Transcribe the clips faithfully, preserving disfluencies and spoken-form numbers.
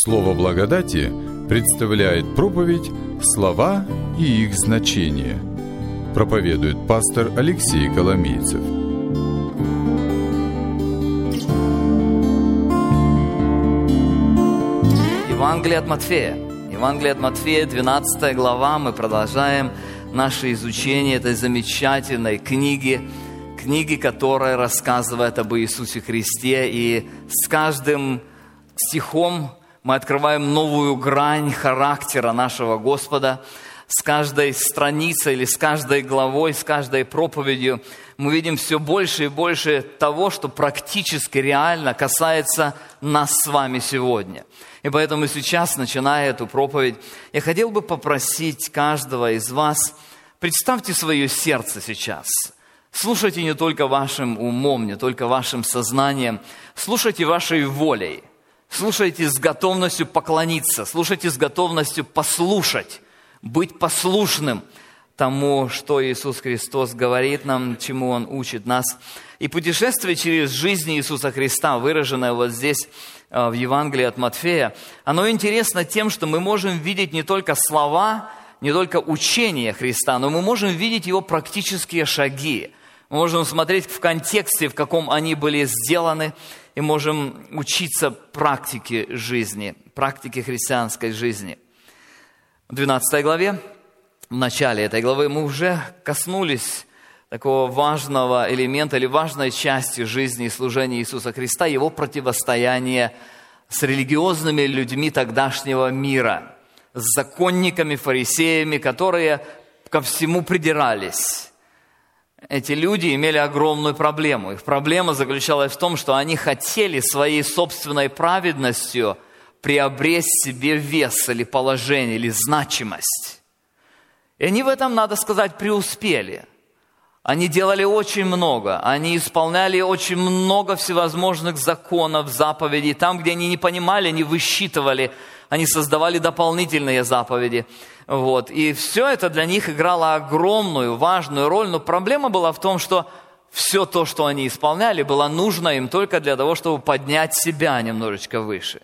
Слово благодати представляет проповедь «Слова и их значение». Проповедует пастор Алексей Коломейцев. Евангелие от Матфея. Евангелие от Матфея, двенадцатая глава. Мы продолжаем наше изучение этой замечательной книги, книги, которая рассказывает об Иисусе Христе. И с каждым стихом мы открываем новую грань характера нашего Господа. С каждой страницей или с каждой главой, с каждой проповедью мы видим все больше и больше того, что практически реально касается нас с вами сегодня. И поэтому сейчас, начиная эту проповедь, я хотел бы попросить каждого из вас, представьте свое сердце сейчас. Слушайте не только вашим умом, не только вашим сознанием, слушайте вашей волей. Слушайте с готовностью поклониться, слушайте с готовностью послушать, быть послушным тому, что Иисус Христос говорит нам, чему Он учит нас. И путешествие через жизнь Иисуса Христа, выраженное вот здесь в Евангелии от Матфея, оно интересно тем, что мы можем видеть не только слова, не только учение Христа, но мы можем видеть Его практические шаги. Мы можем смотреть в контексте, в каком они были сделаны, и можем учиться практике жизни, практике христианской жизни. В двенадцатой главе, в начале этой главы, мы уже коснулись такого важного элемента или важной части жизни и служения Иисуса Христа, Его противостояние с религиозными людьми тогдашнего мира, с законниками, фарисеями, которые ко всему придирались. Эти люди имели огромную проблему. Их проблема заключалась в том, что они хотели своей собственной праведностью приобрести себе вес или положение, или значимость. И они в этом, надо сказать, преуспели. Они делали очень много. Они исполняли очень много всевозможных законов, заповедей. Там, где они не понимали, они высчитывали, они создавали дополнительные заповеди. Вот. И все это для них играло огромную, важную роль. Но проблема была в том, что все то, что они исполняли, было нужно им только для того, чтобы поднять себя немножечко выше.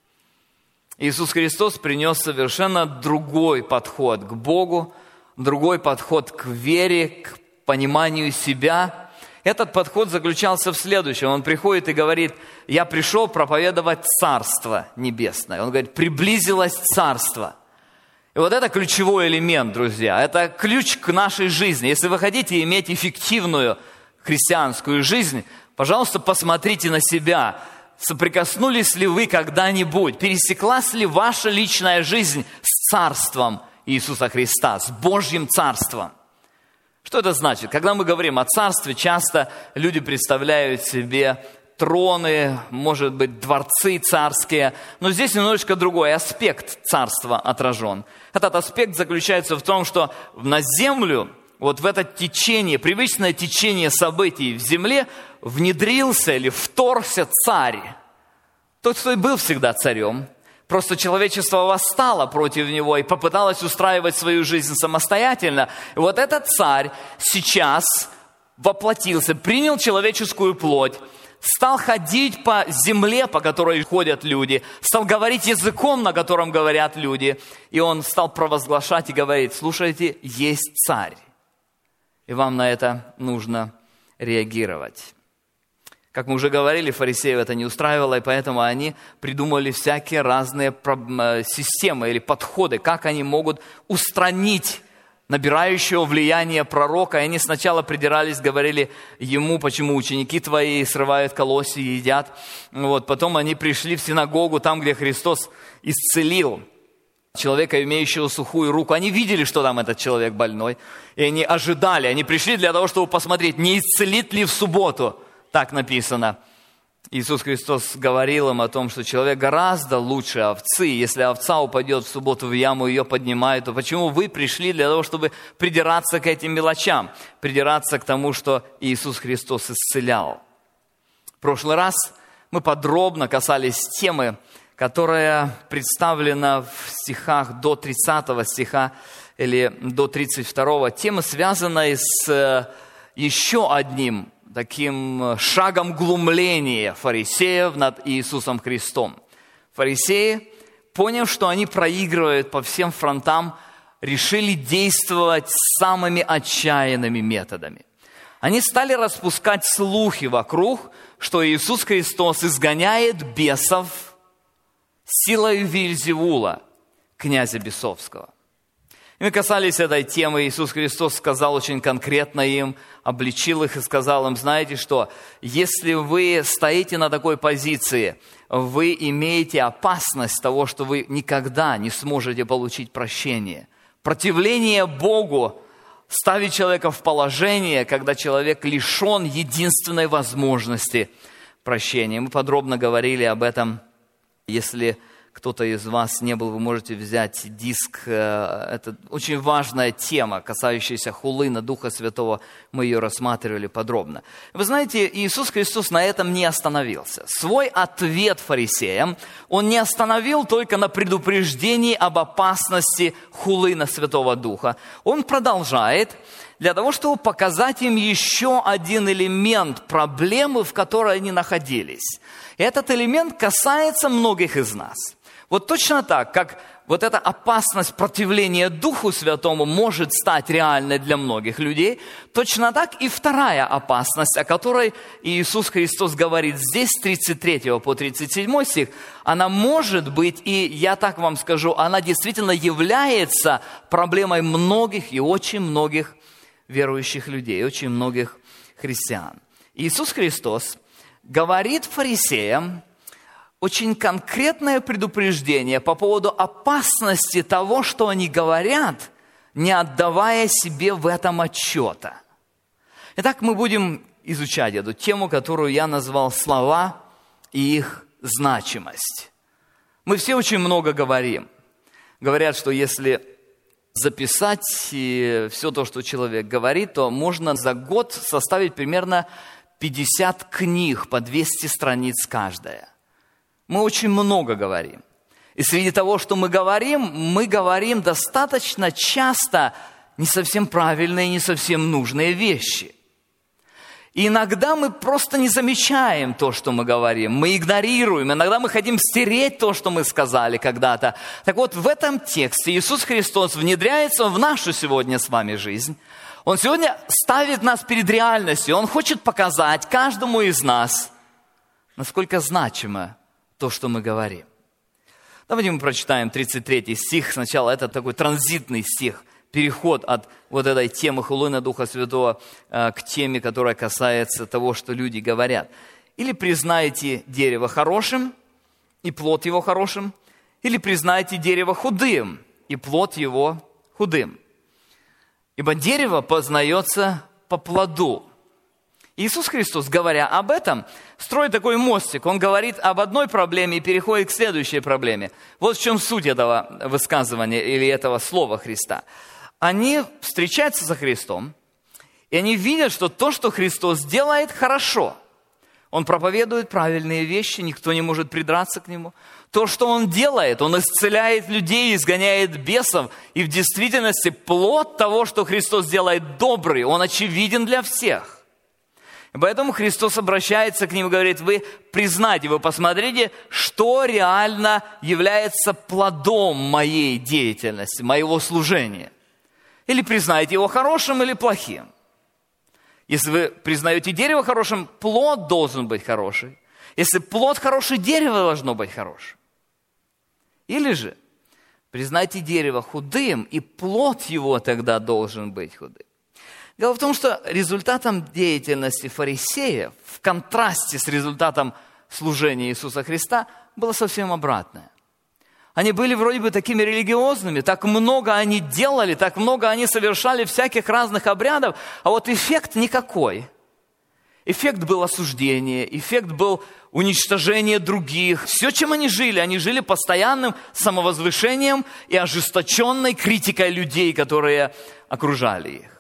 Иисус Христос принес совершенно другой подход к Богу, другой подход к вере, к пониманию себя. Этот подход заключался в следующем. Он приходит и говорит: «Я пришел проповедовать Царство Небесное». Он говорит: «Приблизилось Царство». И вот это ключевой элемент, друзья. Это ключ к нашей жизни. Если вы хотите иметь эффективную христианскую жизнь, пожалуйста, посмотрите на себя. Соприкоснулись ли вы когда-нибудь? Пересеклась ли ваша личная жизнь с Царством Иисуса Христа, с Божьим Царством? Что это значит? Когда мы говорим о Царстве, часто люди представляют себе троны, может быть, дворцы царские. Но здесь немножечко другой аспект царства отражен. Этот аспект заключается в том, что на землю, вот в это течение, привычное течение событий в земле внедрился или вторгся царь. Тот, кто и был всегда царем. Просто человечество восстало против него и попыталось устраивать свою жизнь самостоятельно. И вот этот царь сейчас воплотился, принял человеческую плоть, стал ходить по земле, по которой ходят люди, стал говорить языком, на котором говорят люди. И он стал провозглашать и говорить: слушайте, есть царь. И вам на это нужно реагировать. Как мы уже говорили, фарисеев это не устраивало, и поэтому они придумали всякие разные системы или подходы, как они могут устранить набирающего влияния пророка. И они сначала придирались, говорили ему: почему ученики твои срывают колосья и едят. Вот. Потом они пришли в синагогу, там, где Христос исцелил человека, имеющего сухую руку. Они видели, что там этот человек больной, и они ожидали. Они пришли для того, чтобы посмотреть, не исцелит ли в субботу. Так написано. Иисус Христос говорил им о том, что человек гораздо лучше овцы. Если овца упадет в субботу в яму, ее поднимают, то почему вы пришли для того, чтобы придираться к этим мелочам, придираться к тому, что Иисус Христос исцелял? В прошлый раз мы подробно касались темы, которая представлена в стихах до тридцатого стиха или до тридцать второго. Тема, связанная с еще одним таким шагом глумления фарисеев над Иисусом Христом. Фарисеи поняв, что они проигрывают по всем фронтам, решили действовать самыми отчаянными методами. Они стали распускать слухи вокруг, что Иисус Христос изгоняет бесов силой Вельзевула, князя бесовского. И мы касались этой темы. Иисус Христос сказал очень конкретно им, обличил их и сказал им: знаете что, если вы стоите на такой позиции, вы имеете опасность того, что вы никогда не сможете получить прощение. Противление Богу ставит человека в положение, когда человек лишен единственной возможности прощения. Мы подробно говорили об этом. Если кто-то из вас не был, вы можете взять диск. Это очень важная тема, касающаяся хулы на Духа Святого. Мы ее рассматривали подробно. Вы знаете, Иисус Христос на этом не остановился. Свой ответ фарисеям Он не остановил только на предупреждении об опасности хулы на Святого Духа. Он продолжает для того, чтобы показать им еще один элемент проблемы, в которой они находились. Этот элемент касается многих из нас. Вот точно так, как вот эта опасность противления Духу Святому может стать реальной для многих людей, точно так и вторая опасность, о которой Иисус Христос говорит здесь, с тридцать третьего по тридцать седьмой стих, она может быть, и я так вам скажу, она действительно является проблемой многих и очень многих верующих людей, очень многих христиан. Иисус Христос говорит фарисеям очень конкретное предупреждение по поводу опасности того, что они говорят, не отдавая себе в этом отчета. Итак, мы будем изучать эту тему, которую я назвал «Слова и их значимость». Мы все очень много говорим. Говорят, что если записать все то, что человек говорит, то можно за год составить примерно пятьдесят книг по двести страниц каждая. Мы очень много говорим. И среди того, что мы говорим, мы говорим достаточно часто не совсем правильные, не совсем нужные вещи. И иногда мы просто не замечаем то, что мы говорим. Мы игнорируем. Иногда мы хотим стереть то, что мы сказали когда-то. Так вот, в этом тексте Иисус Христос внедряется в нашу сегодня с вами жизнь. Он сегодня ставит нас перед реальностью. Он хочет показать каждому из нас, насколько значимо то, что мы говорим. Давайте мы прочитаем тридцать третий стих. Сначала это такой транзитный стих, переход от вот этой темы хулы на Духа Святого э, к теме, которая касается того, что люди говорят. Или признаете дерево хорошим, и плод его хорошим, или признаете дерево худым, и плод его худым. Ибо дерево познается по плоду. Иисус Христос, говоря об этом, строит такой мостик. Он говорит об одной проблеме и переходит к следующей проблеме. Вот в чем суть этого высказывания или этого слова Христа. Они встречаются со Христом, и они видят, что то, что Христос делает, хорошо. Он проповедует правильные вещи, никто не может придраться к Нему. То, что Он делает, Он исцеляет людей, изгоняет бесов. И в действительности плод того, что Христос делает, добрый, он очевиден для всех. И поэтому Христос обращается к ним и говорит: вы признайте, вы посмотрите, что реально является плодом моей деятельности, моего служения. Или признайте его хорошим или плохим. Если вы признаете дерево хорошим, плод должен быть хороший. Если плод хороший, дерево должно быть хорошим. Или же признайте дерево худым, и плод его тогда должен быть худым. Дело в том, что результатом деятельности фарисеев в контрасте с результатом служения Иисуса Христа было совсем обратное. Они были вроде бы такими религиозными, так много они делали, так много они совершали всяких разных обрядов, а вот эффект никакой. Эффект был осуждение, эффект был уничтожение других. Все, чем они жили, они жили постоянным самовозвышением и ожесточенной критикой людей, которые окружали их.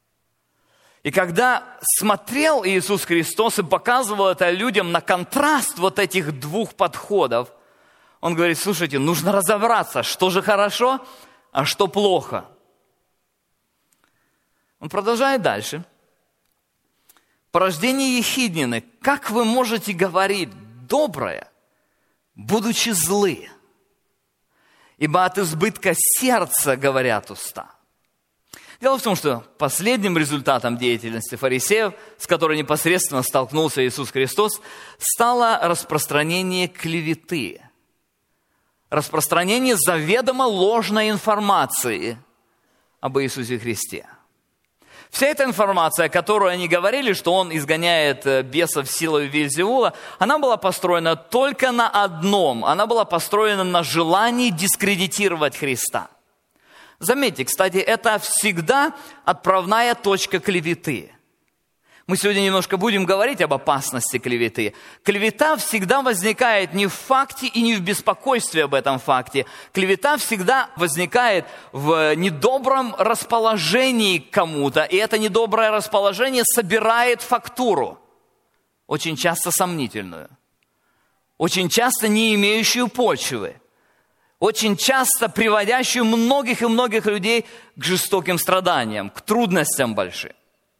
И когда смотрел Иисус Христос и показывал это людям на контраст вот этих двух подходов, Он говорит: слушайте, нужно разобраться, что же хорошо, а что плохо. Он продолжает дальше. Порождение ехиднины. Как вы можете говорить доброе, будучи злы? ибо от избытка сердца говорят уста. Дело в том, что последним результатом деятельности фарисеев, с которой непосредственно столкнулся Иисус Христос, стало распространение клеветы, распространение заведомо ложной информации об Иисусе Христе. Вся эта информация, которую они говорили, что Он изгоняет бесов силой Вельзевула, она была построена только на одном. Она была построена на желании дискредитировать Христа. Заметьте, кстати, это всегда отправная точка клеветы. Мы сегодня немножко будем говорить об опасности клеветы. Клевета всегда возникает не в факте и не в беспокойстве об этом факте. Клевета всегда возникает в недобром расположении к кому-то, и это недоброе расположение собирает фактуру, очень часто сомнительную, очень часто не имеющую почвы, очень часто приводящую многих и многих людей к жестоким страданиям, к трудностям большим.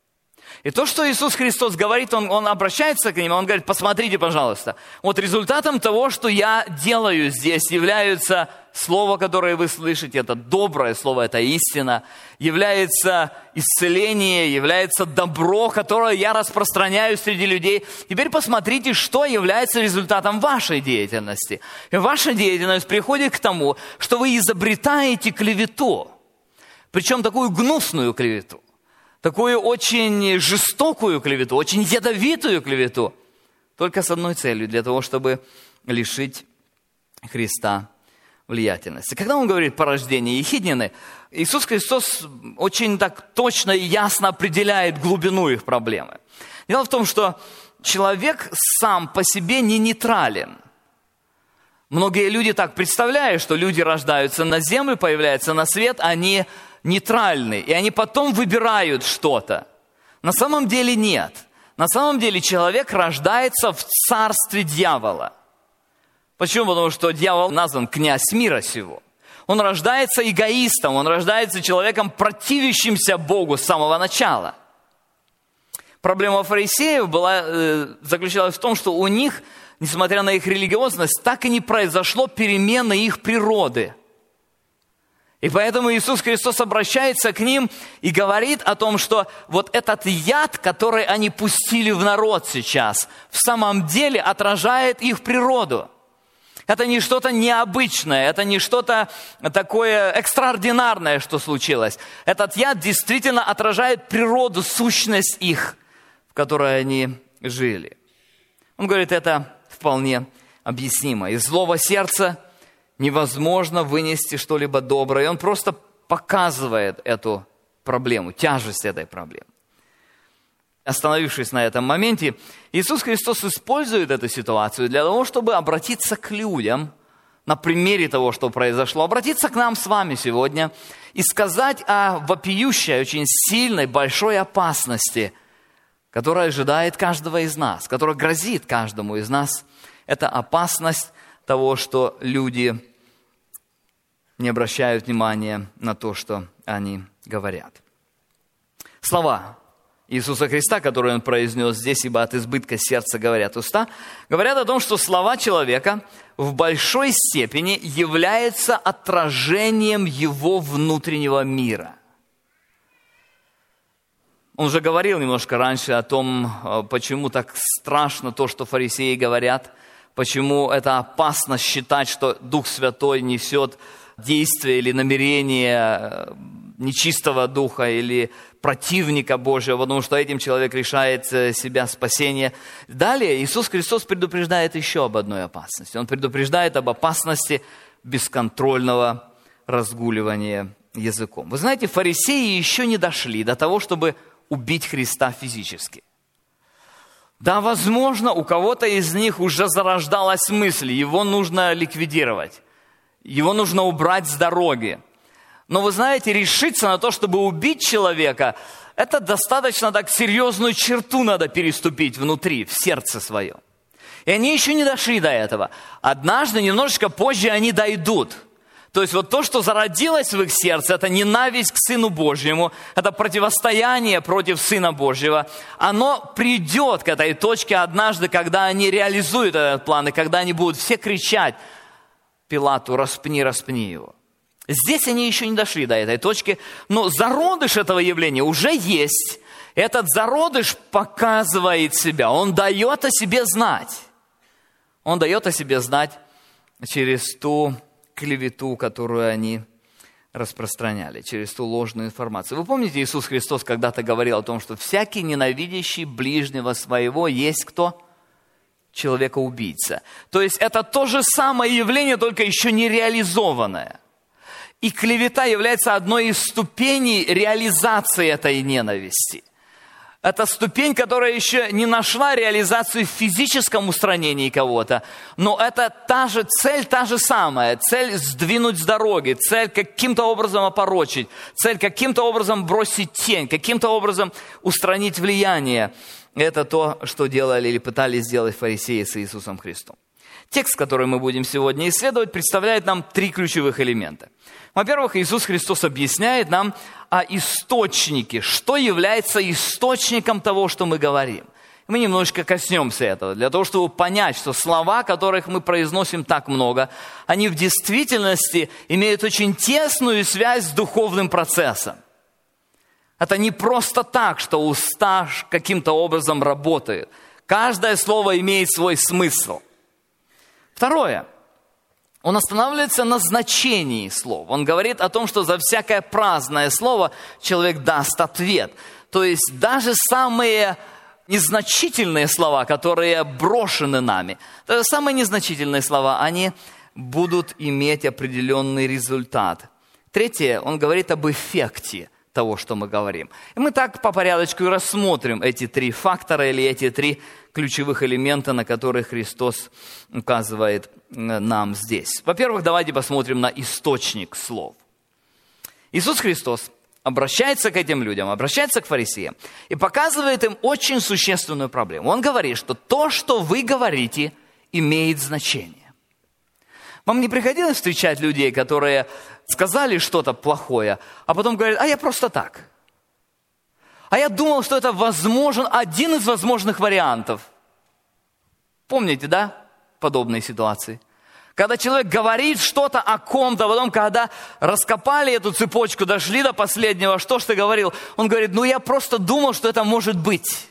И то, что Иисус Христос говорит, Он, он обращается к ним, Он говорит: посмотрите, пожалуйста, вот результатом того, что я делаю здесь, является слово, которое вы слышите, это доброе слово, это истина, является исцеление, является добро, которое я распространяю среди людей. Теперь посмотрите, что является результатом вашей деятельности. И ваша деятельность приходит к тому, что вы изобретаете клевету, причем такую гнусную клевету, такую очень жестокую клевету, очень ядовитую клевету, только с одной целью, для того, чтобы лишить Христа влиятельности. Когда он говорит порождение ехиднины, Иисус Христос очень так точно и ясно определяет глубину их проблемы. Дело в том, что человек сам по себе не нейтрален. Многие люди так представляют, что люди рождаются на землю, появляются на свет, они нейтральны, и они потом выбирают что-то. На самом деле нет. На самом деле человек рождается в царстве дьявола. Почему? Потому что дьявол назван князь мира сего. Он рождается эгоистом, он рождается человеком, противящимся Богу с самого начала. Проблема фарисеев была, э, заключалась в том, что у них, несмотря на их религиозность, так и не произошло перемены их природы. И поэтому Иисус Христос обращается к ним и говорит о том, что вот этот яд, который они пустили в народ сейчас, в самом деле отражает их природу. Это не что-то необычное, это не что-то такое экстраординарное, что случилось. Этот яд действительно отражает природу, сущность их, в которой они жили. Он говорит, это вполне объяснимо. Из злого сердца невозможно вынести что-либо доброе. И он просто показывает эту проблему, тяжесть этой проблемы. Остановившись на этом моменте, Иисус Христос использует эту ситуацию для того, чтобы обратиться к людям, на примере того, что произошло, обратиться к нам с вами сегодня и сказать о вопиющей, очень сильной, большой опасности, которая ожидает каждого из нас, которая грозит каждому из нас. Это опасность того, что люди не обращают внимания на то, что они говорят. Слова Иисуса Христа, которые Он произнес здесь, ибо от избытка сердца говорят уста, говорят о том, что слова человека в большой степени являются отражением его внутреннего мира. Он уже говорил немножко раньше о том, почему так страшно то, что фарисеи говорят, почему это опасно считать, что Дух Святой несет действие или намерение нечистого духа или противника Божьего, потому что этим человек решает себя спасение. Далее Иисус Христос предупреждает еще об одной опасности. Он предупреждает об опасности бесконтрольного разгуливания языком. Вы знаете, фарисеи еще не дошли до того, чтобы убить Христа физически. Да, возможно, у кого-то из них уже зарождалась мысль, его нужно ликвидировать, его нужно убрать с дороги. Но вы знаете, решиться на то, чтобы убить человека, это достаточно так серьезную черту надо переступить внутри, в сердце своем. И они еще не дошли до этого. Однажды, немножечко позже, они дойдут. То есть вот то, что зародилось в их сердце, это ненависть к Сыну Божьему, это противостояние против Сына Божьего, оно придет к этой точке однажды, когда они реализуют этот план, и когда они будут все кричать: Пилату: распни, распни его. Здесь они еще не дошли до этой точки, но зародыш этого явления уже есть. Этот зародыш показывает себя, он дает о себе знать. Он дает о себе знать через ту клевету, которую они распространяли, через ту ложную информацию. Вы помните, Иисус Христос когда-то говорил о том, что всякий ненавидящий ближнего своего есть кто? Человека-убийца. То есть это то же самое явление, только еще не реализованное. И клевета является одной из ступеней реализации этой ненависти. Это ступень, которая еще не нашла реализацию в физическом устранении кого-то, но это та же цель, та же самая. Цель сдвинуть с дороги, цель каким-то образом опорочить, цель каким-то образом бросить тень, каким-то образом устранить влияние. Это то, что делали или пытались сделать фарисеи с Иисусом Христом. Текст, который мы будем сегодня исследовать, представляет нам три ключевых элемента. Во-первых, Иисус Христос объясняет нам о источнике, что является источником того, что мы говорим. Мы немножечко коснемся этого, для того, чтобы понять, что слова, которых мы произносим так много, они в действительности имеют очень тесную связь с духовным процессом. Это не просто так, что уста каким-то образом работают. Каждое слово имеет свой смысл. Второе. Он останавливается на значении слов. Он говорит о том, что за всякое праздное слово человек даст ответ. То есть даже самые незначительные слова, которые брошены нами, даже самые незначительные слова, они будут иметь определенный результат. Третье, он говорит об эффекте того, что мы говорим. И мы так по порядочку и рассмотрим эти три фактора или эти три ключевых элемента, на которые Христос указывает нам здесь. Во-первых, давайте посмотрим на источник слов. Иисус Христос обращается к этим людям, обращается к фарисеям и показывает им очень существенную проблему. Он говорит, что то, что вы говорите, имеет значение. Вам не приходилось встречать людей, которые сказали что-то плохое, а потом говорят: а я просто так. А я думал, что это возможен, один из возможных вариантов. Помните, да, подобные ситуации? Когда человек говорит что-то о ком-то, потом, когда раскопали эту цепочку, дошли до последнего, что ж ты говорил? Он говорит: ну я просто думал, что это может быть.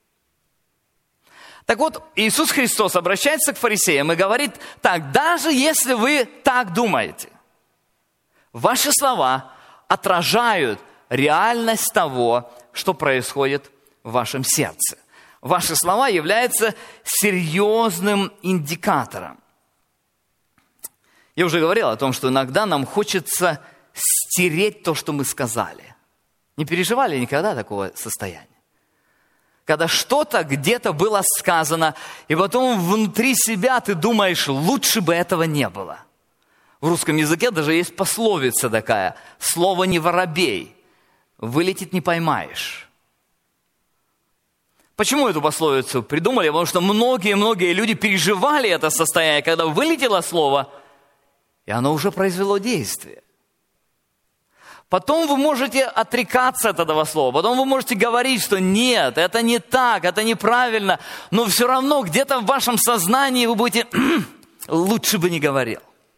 Так вот, Иисус Христос обращается к фарисеям и говорит так: даже если вы так думаете, ваши слова отражают реальность того, что происходит в вашем сердце. Ваши слова являются серьезным индикатором. Я уже говорил о том, что иногда нам хочется стереть то, что мы сказали. Не переживали никогда такого состояния? Когда что-то где-то было сказано, и потом внутри себя ты думаешь: лучше бы этого не было. В русском языке даже есть пословица такая: слово не воробей, вылетит не поймаешь. Почему эту пословицу придумали? Потому что многие-многие люди переживали это состояние, когда вылетело слово, и оно уже произвело действие. Потом вы можете отрекаться от этого слова, потом вы можете говорить, что нет, это не так, это неправильно, но все равно где-то в вашем сознании вы будете: лучше бы не говорил.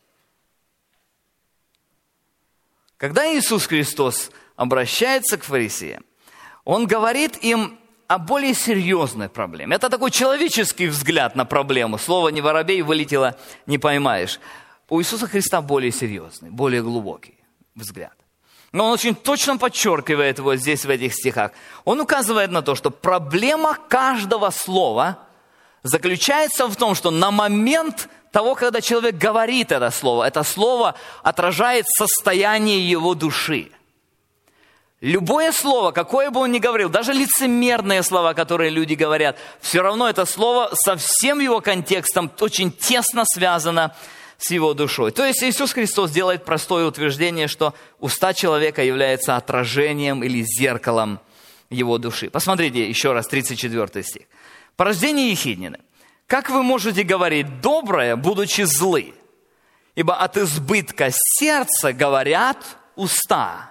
Когда Иисус Христос обращается к фарисеям, Он говорит им о более серьезной проблеме. Это такой человеческий взгляд на проблему. Слово «не воробей» вылетело, не поймаешь. У Иисуса Христа более серьезный, более глубокий взгляд. Но Он очень точно подчеркивает его здесь, в этих стихах. Он указывает на то, что проблема каждого слова заключается в том, что на момент того, когда человек говорит это слово, это слово отражает состояние его души. Любое слово, какое бы он ни говорил, даже лицемерные слова, которые люди говорят, все равно это слово со всем его контекстом очень тесно связано с его душой. То есть Иисус Христос делает простое утверждение, что уста человека являются отражением или зеркалом его души. Посмотрите еще раз тридцать четвёртый стих. «Порождение ехиднины. Как вы можете говорить доброе, будучи злы? Ибо от избытка сердца говорят уста».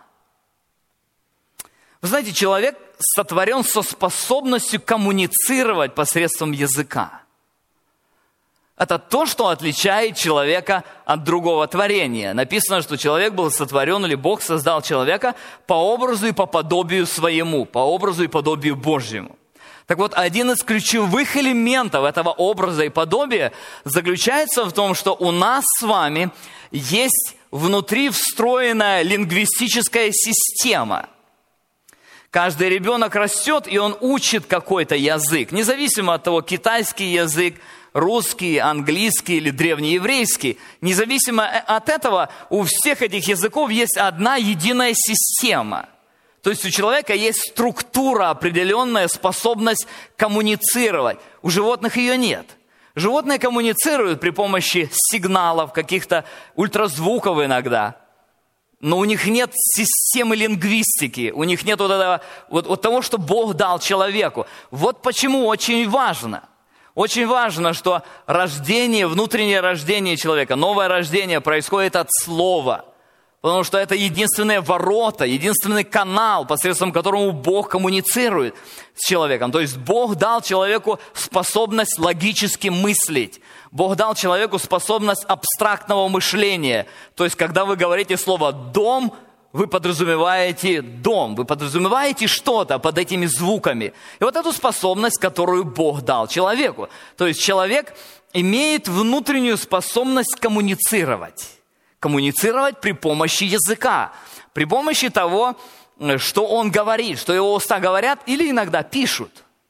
Вы знаете, человек сотворен со способностью коммуницировать посредством языка. Это то, что отличает человека от другого творения. Написано, что человек был сотворен, или Бог создал человека по образу и по подобию своему, по образу и подобию Божьему. Так вот, один из ключевых элементов этого образа и подобия заключается в том, что у нас с вами есть внутри встроенная лингвистическая система. Каждый ребенок растет, и он учит какой-то язык, независимо от того, китайский язык, русский, английский или древнееврейский. Независимо от этого, у всех этих языков есть одна единая система. То есть у человека есть структура, определенная способность коммуницировать. У животных ее нет. Животные коммуницируют при помощи сигналов, каких-то ультразвуков иногда. Но у них нет системы лингвистики, у них нет вот этого, вот, вот того, что Бог дал человеку. Вот почему очень важно. Очень важно, что рождение, внутреннее рождение человека, новое рождение происходит от слова. Потому что это единственные ворота, единственный канал, посредством которого Бог коммуницирует с человеком. То есть Бог дал человеку способность логически мыслить. Бог дал человеку способность абстрактного мышления. То есть когда вы говорите слово «дом», вы подразумеваете дом, вы подразумеваете что-то под этими звуками. И вот эту способность, которую Бог дал человеку. То есть человек имеет внутреннюю способность коммуницировать. Коммуницировать при помощи языка, при помощи того, что он говорит, что его уста говорят или иногда пишут.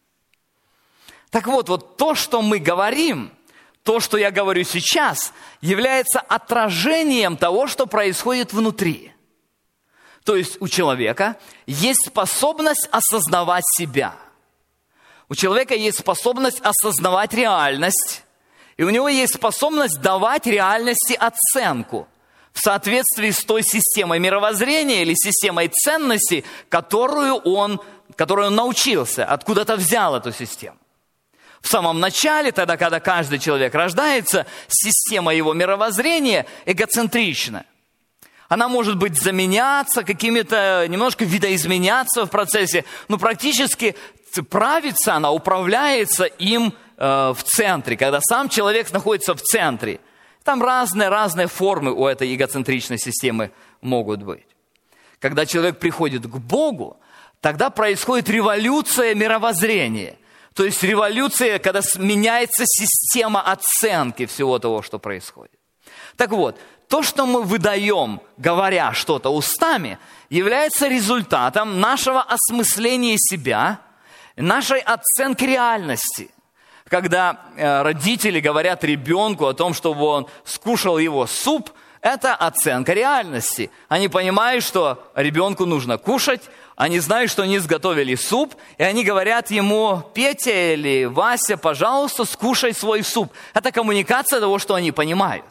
Так вот, вот то, что мы говорим, то, что я говорю сейчас, является отражением того, что происходит внутри. То есть у человека есть способность осознавать себя. У человека есть способность осознавать реальность, и у него есть способность давать реальности оценку в соответствии с той системой мировоззрения или системой ценностей, которую он, которую он научился, откуда-то взял эту систему. В самом начале, тогда, когда каждый человек рождается, система его мировоззрения эгоцентрична. Она может быть заменяться, какими-то, немножко видоизменяться в процессе, но практически правится она, управляется им э, в центре, когда сам человек находится в центре. Там разные-разные формы у этой эгоцентричной системы могут быть. Когда человек приходит к Богу, тогда происходит революция мировоззрения. То есть революция, когда меняется система оценки всего того, что происходит. Так вот, то, что мы выдаем, говоря что-то устами, является результатом нашего осмысления себя, нашей оценки реальности. Когда э, родители говорят ребенку о том, чтобы он скушал его суп, это оценка реальности. Они понимают, что ребенку нужно кушать, они знают, что они сготовили суп, и они говорят ему: Петя или Вася, пожалуйста, скушай свой суп. Это коммуникация того, что они понимают.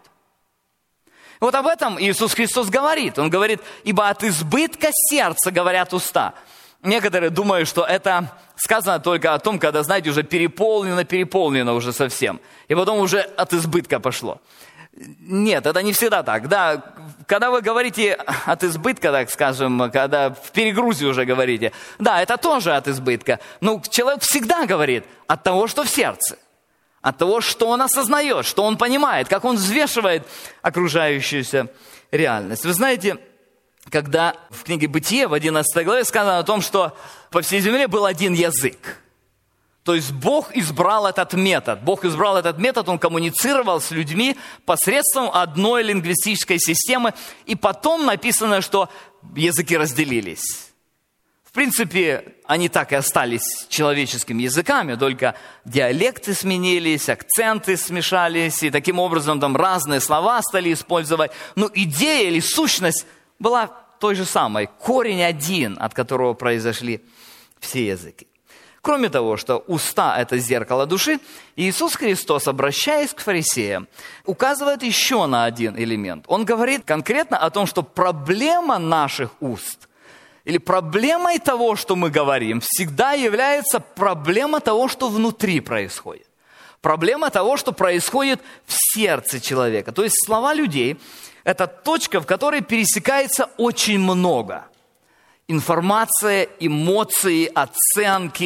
Вот об этом Иисус Христос говорит. Он говорит: ибо от избытка сердца говорят уста. Некоторые думают, что это сказано только о том, когда, знаете, уже переполнено, переполнено уже совсем. И потом уже от избытка пошло. Нет, это не всегда так. Да, когда вы говорите от избытка, так скажем, когда в перегрузе уже говорите, да, это тоже от избытка. Но человек всегда говорит от того, что в сердце. От того, что он осознает, что он понимает, как он взвешивает окружающуюся реальность. Вы знаете, когда в книге «Бытие» в одиннадцатой главе сказано о том, что по всей земле был один язык. То есть Бог избрал этот метод. Бог избрал этот метод, Он коммуницировал с людьми посредством одной лингвистической системы. И потом написано, что языки разделились. В принципе, они так и остались человеческими языками, только диалекты сменились, акценты смешались, и таким образом там разные слова стали использовать. Но идея или сущность была той же самой. Корень один, от которого произошли все языки. Кроме того, что уста – это зеркало души, Иисус Христос, обращаясь к фарисеям, указывает еще на один элемент. Он говорит конкретно о том, что проблема наших уст или проблемой того, что мы говорим, всегда является проблема того, что внутри происходит. Проблема того, что происходит в сердце человека. То есть слова людей – это точка, в которой пересекается очень много. Информация, эмоции, оценки,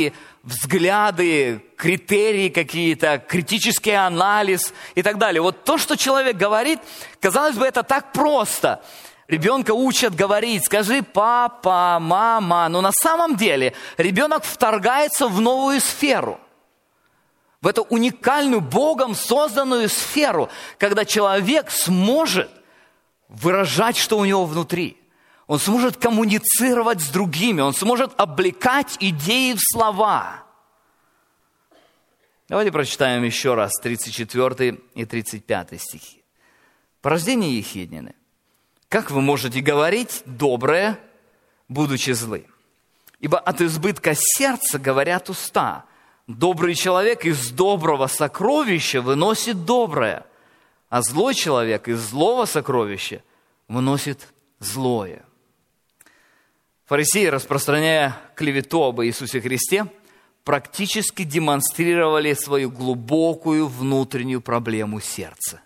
взгляды, критерии какие-то, критический анализ и так далее. Вот то, что человек говорит, казалось бы, это так просто. Ребенка учат говорить, скажи папа, мама. Но на самом деле ребенок вторгается в новую сферу. В эту уникальную, Богом созданную сферу, когда человек сможет выражать, что у него внутри. Он сможет коммуницировать с другими, он сможет облекать идеи в слова. Давайте прочитаем еще раз тридцать четвёртый и тридцать пятый стихи. «Порождение Ехиднины. Как вы можете говорить доброе, будучи злы? Ибо от избытка сердца говорят уста. Добрый человек из доброго сокровища выносит доброе, а злой человек из злого сокровища выносит злое». Фарисеи, распространяя клевету об Иисусе Христе, практически демонстрировали свою глубокую внутреннюю проблему сердца.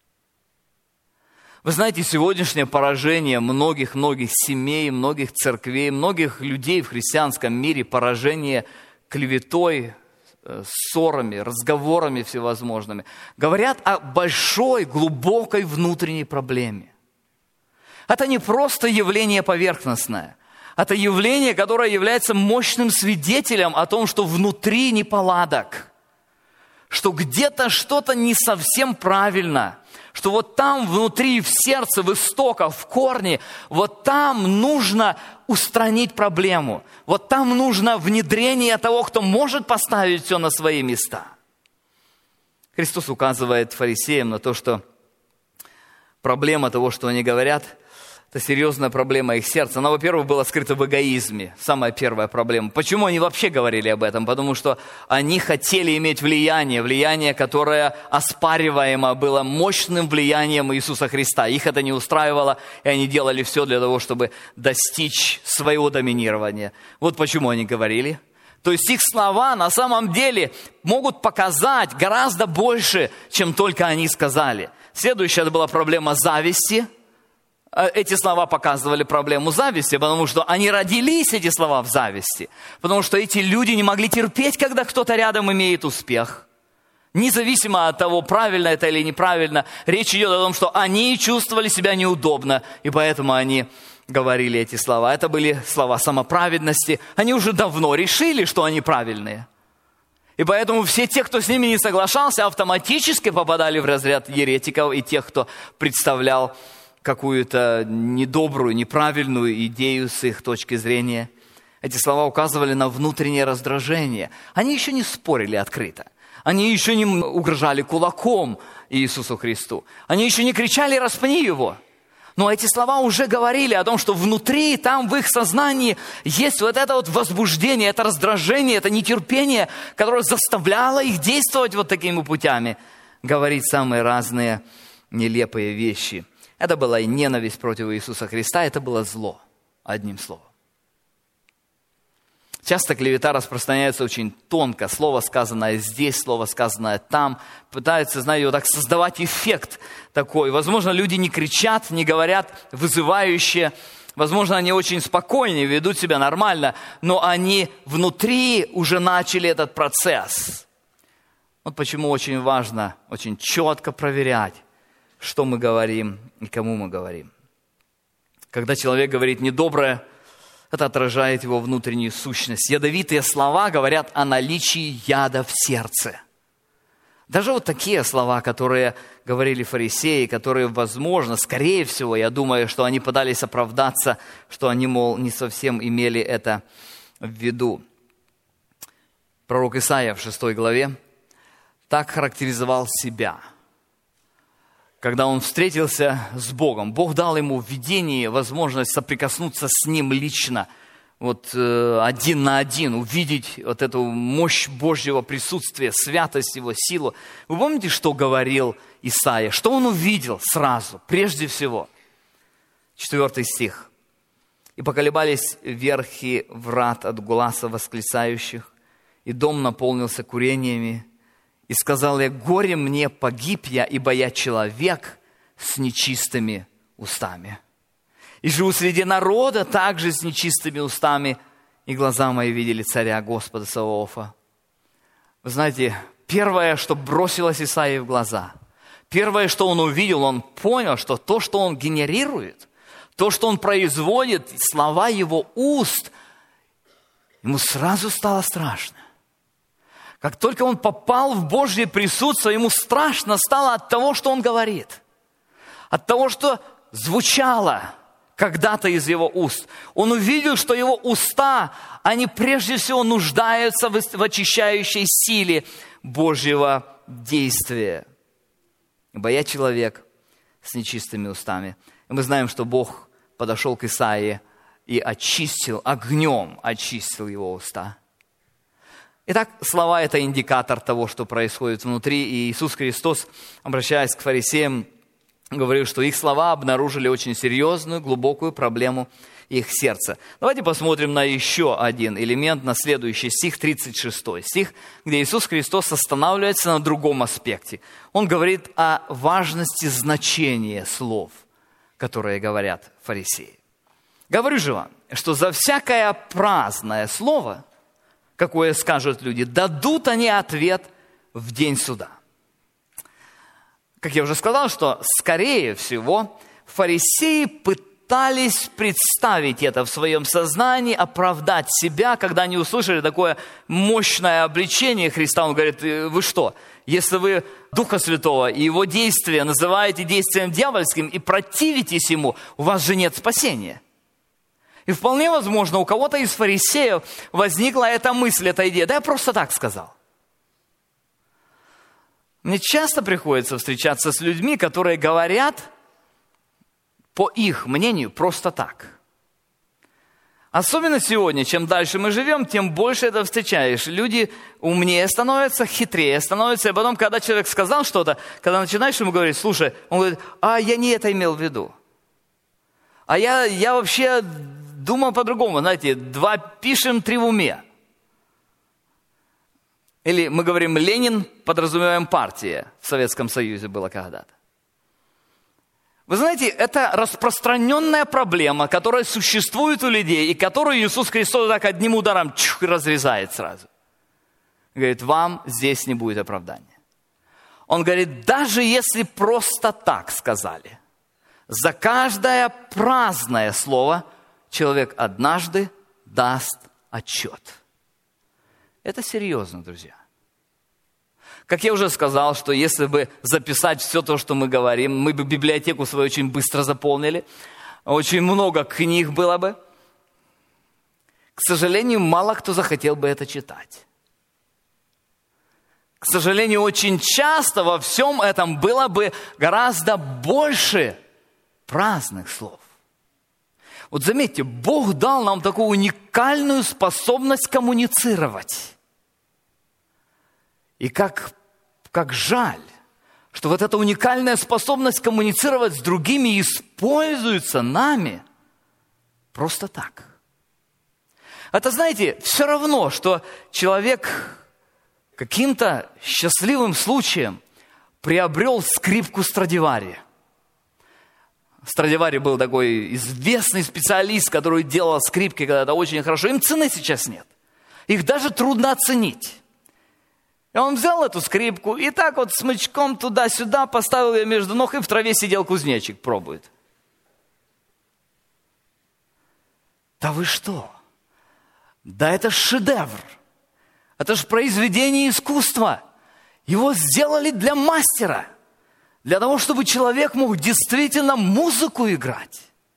Вы знаете, сегодняшнее поражение многих-многих семей, многих церквей, многих людей в христианском мире, поражение клеветой, ссорами, разговорами всевозможными, говорят о большой, глубокой внутренней проблеме. Это не просто явление поверхностное. Это явление, которое является мощным свидетелем о том, что внутри неполадок, что где-то что-то не совсем правильно, что вот там внутри, в сердце, в истоках, в корне, вот там нужно устранить проблему, вот там нужно внедрение того, кто может поставить все на свои места. Христос указывает фарисеям на то, что проблема того, что они говорят, это серьезная проблема их сердца. Она, во-первых, была скрыта в эгоизме. Самая первая проблема. Почему они вообще говорили об этом? Потому что они хотели иметь влияние. Влияние, которое оспариваемо было мощным влиянием Иисуса Христа. Их это не устраивало, и они делали все для того, чтобы достичь своего доминирования. Вот почему они говорили. То есть их слова на самом деле могут показать гораздо больше, чем только они сказали. Следующая это была проблема зависти. Эти слова показывали проблему зависти, потому что они родились, эти слова, в зависти. Потому что эти люди не могли терпеть, когда кто-то рядом имеет успех. Независимо от того, правильно это или неправильно, речь идет о том, что они чувствовали себя неудобно, и поэтому они говорили эти слова. Это были слова самоправедности. Они уже давно решили, что они правильные. И поэтому все те, кто с ними не соглашался, автоматически попадали в разряд еретиков и тех, кто представлял какую-то недобрую, неправильную идею с их точки зрения. Эти слова указывали на внутреннее раздражение. Они еще не спорили открыто. Они еще не угрожали кулаком Иисусу Христу. Они еще не кричали «распни его». Но эти слова уже говорили о том, что внутри, там в их сознании есть вот это вот возбуждение, это раздражение, это нетерпение, которое заставляло их действовать вот такими путями, говорить самые разные нелепые вещи. Это была и ненависть против Иисуса Христа, это было зло, одним словом. Часто клевета распространяется очень тонко. Слово, сказанное здесь, слово, сказанное там. Пытаются, знаете, вот так создавать эффект такой. Возможно, люди не кричат, не говорят вызывающе. Возможно, они очень спокойны, ведут себя нормально. Но они внутри уже начали этот процесс. Вот почему очень важно, очень четко проверять, что мы говорим и кому мы говорим. Когда человек говорит недоброе, это отражает его внутреннюю сущность. Ядовитые слова говорят о наличии яда в сердце. Даже вот такие слова, которые говорили фарисеи, которые, возможно, скорее всего, я думаю, что они пытались оправдаться, что они, мол, не совсем имели это в виду. Пророк Исаия в шестой главе так характеризовал себя. Когда он встретился с Богом, Бог дал ему в видении возможность соприкоснуться с Ним лично, вот э, один на один, увидеть вот эту мощь Божьего присутствия, святость Его, силу. Вы помните, что говорил Исаия? Что он увидел сразу, прежде всего? Четвертый стих. «И поколебались верхи врат от гласа восклицающих, и дом наполнился курениями. И сказал я: горе мне, погиб я, ибо я человек с нечистыми устами. И живу среди народа также с нечистыми устами, и глаза мои видели царя Господа Саваофа». Вы знаете, первое, что бросилось Исаии в глаза, первое, что он увидел, он понял, что то, что он генерирует, то, что он производит, слова его уст, ему сразу стало страшно. Как только он попал в Божье присутствие, ему страшно стало от того, что он говорит, от того, что звучало когда-то из его уст. Он увидел, что его уста, они прежде всего нуждаются в очищающей силе Божьего действия. Ибо я человек с нечистыми устами. И мы знаем, что Бог подошел к Исаии и очистил, огнем очистил его уста. Итак, слова – это индикатор того, что происходит внутри. И Иисус Христос, обращаясь к фарисеям, говорил, что их слова обнаружили очень серьезную, глубокую проблему их сердца. Давайте посмотрим на еще один элемент, на следующий стих, тридцать шестой стих, где Иисус Христос останавливается на другом аспекте. Он говорит о важности значения слов, которые говорят фарисеи. «Говорю же вам, что за всякое праздное слово, какое скажут люди, дадут они ответ в день суда». Как я уже сказал, что, скорее всего, фарисеи пытались представить это в своем сознании, оправдать себя, когда они услышали такое мощное обличение Христа. Он говорит: вы что, если вы Духа Святого и Его действия называете действием дьявольским и противитесь Ему, у вас же нет спасения. И вполне возможно, у кого-то из фарисеев возникла эта мысль, эта идея: да я просто так сказал. Мне часто приходится встречаться с людьми, которые говорят, по их мнению, просто так. Особенно сегодня, чем дальше мы живем, тем больше это встречаешь. Люди умнее становятся, хитрее становятся. И потом, когда человек сказал что-то, когда начинаешь ему говорить: слушай, он говорит: а я не это имел в виду. А я, я вообще думал по-другому. Знаете, два пишем, три в уме. Или мы говорим Ленин, подразумеваем партия. В Советском Союзе было когда-то. Вы знаете, это распространенная проблема, которая существует у людей, и которую Иисус Христос так одним ударом чух, разрезает сразу. Говорит: вам здесь не будет оправдания. Он говорит: даже если просто так сказали, за каждое праздное слово человек однажды даст отчет. Это серьезно, друзья. Как я уже сказал, что если бы записать все то, что мы говорим, мы бы библиотеку свою очень быстро заполнили, очень много книг было бы. К сожалению, мало кто захотел бы это читать. К сожалению, очень часто во всем этом было бы гораздо больше праздных слов. Вот заметьте, Бог дал нам такую уникальную способность коммуницировать. И как, как жаль, что вот эта уникальная способность коммуницировать с другими используется нами просто так. Это, знаете, все равно, что человек каким-то счастливым случаем приобрел скрипку Страдивари. Страдивари был такой известный специалист, который делал скрипки когда-то очень хорошо. Им цены сейчас нет. Их даже трудно оценить. И он взял эту скрипку и так вот смычком туда-сюда поставил ее между ног, и в траве сидел кузнечик, пробует. Да вы что? Да это шедевр. Это же произведение искусства. Его сделали для мастера. Для того, чтобы человек мог действительно музыку играть.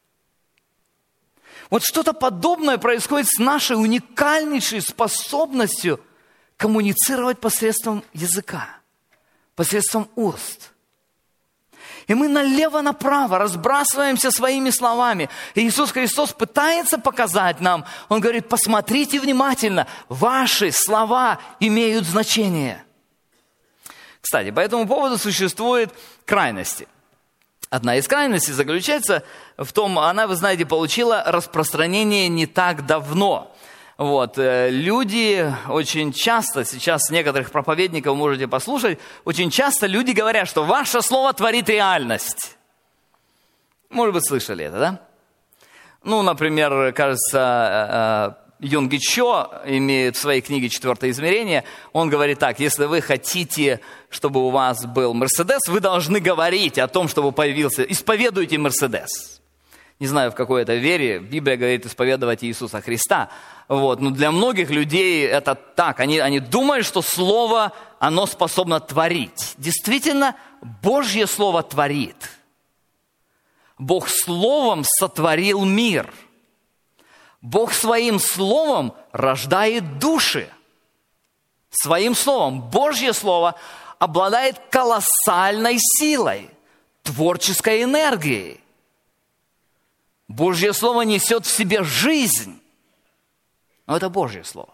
Вот что-то подобное происходит с нашей уникальнейшей способностью коммуницировать посредством языка, посредством уст. И мы налево-направо разбрасываемся своими словами. И Иисус Христос пытается показать нам, Он говорит: посмотрите внимательно, ваши слова имеют значение. Кстати, по этому поводу существуют крайности. Одна из крайностей заключается в том, она, вы знаете, получила распространение не так давно. Вот. Люди очень часто, сейчас некоторых проповедников можете послушать, очень часто люди говорят, что ваше слово творит реальность. Может быть, слышали это, да? Ну, например, кажется, Юнги Чо имеет в своей книге «Четвертое измерение». Он говорит так: если вы хотите, чтобы у вас был Мерседес, вы должны говорить о том, чтобы появился. Исповедуйте Мерседес. Не знаю, в какой это вере. Библия говорит исповедовать Иисуса Христа. Вот. Но для многих людей это так. Они, они думают, что Слово, оно способно творить. Действительно, Божье Слово творит. Бог Словом сотворил мир. Бог Своим Словом рождает души. Своим Словом. Божье Слово обладает колоссальной силой, творческой энергией. Божье Слово несет в себе жизнь. Но это Божье Слово.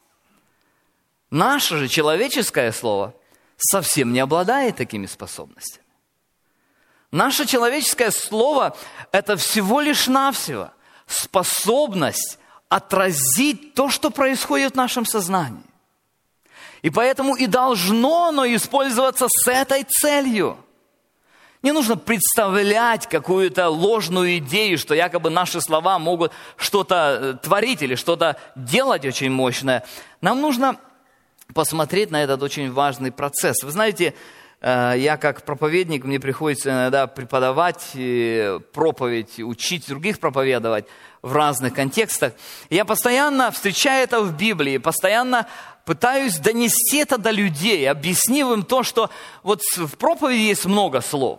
Наше же человеческое Слово совсем не обладает такими способностями. Наше человеческое Слово – это всего лишь навсего способность отразить то, что происходит в нашем сознании. И поэтому и должно оно использоваться с этой целью. Не нужно представлять какую-то ложную идею, что якобы наши слова могут что-то творить или что-то делать очень мощное. Нам нужно посмотреть на этот очень важный процесс. Вы знаете, я как проповедник, мне приходится иногда преподавать проповедь, учить других проповедовать в разных контекстах. Я постоянно встречаю это в Библии, постоянно пытаюсь донести это до людей, объяснив им то, что вот в проповеди есть много слов.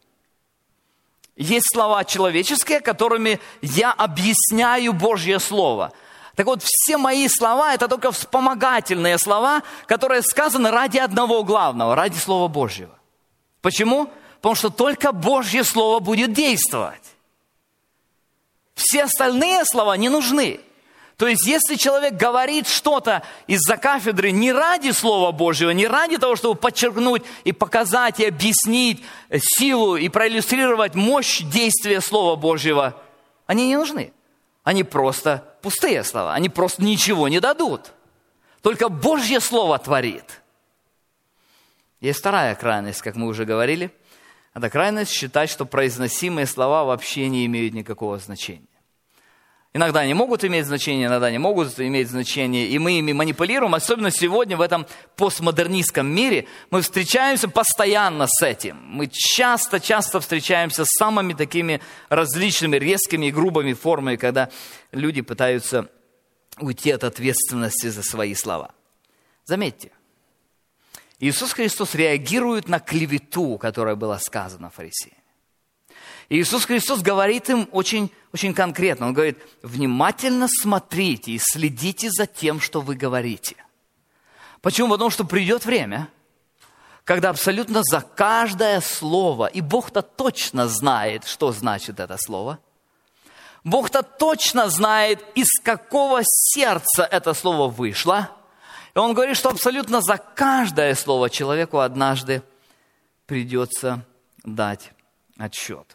Есть слова человеческие, которыми я объясняю Божье Слово. Так вот, все мои слова – это только вспомогательные слова, которые сказаны ради одного главного, ради Слова Божьего. Почему? Потому что только Божье Слово будет действовать. Все остальные слова не нужны. То есть, если человек говорит что-то из-за кафедры не ради Слова Божьего, не ради того, чтобы подчеркнуть и показать, и объяснить силу, и проиллюстрировать мощь действия Слова Божьего, они не нужны. Они просто пустые слова, они просто ничего не дадут. Только Божье Слово творит. Есть вторая крайность, как мы уже говорили. Это крайность считать, что произносимые слова вообще не имеют никакого значения. Иногда они могут иметь значение, иногда не могут иметь значение, и мы ими манипулируем. Особенно сегодня в этом постмодернистском мире мы встречаемся постоянно с этим. Мы часто-часто встречаемся с самыми такими различными резкими и грубыми формами, когда люди пытаются уйти от ответственности за свои слова. Заметьте, Иисус Христос реагирует на клевету, которая была сказана фарисеям. Иисус Христос говорит им очень, очень конкретно. Он говорит: внимательно смотрите и следите за тем, что вы говорите. Почему? Потому что придет время, когда абсолютно за каждое слово, и Бог-то точно знает, что значит это слово, Бог-то точно знает, из какого сердца это слово вышло. И Он говорит, что абсолютно за каждое слово человеку однажды придется дать отчет.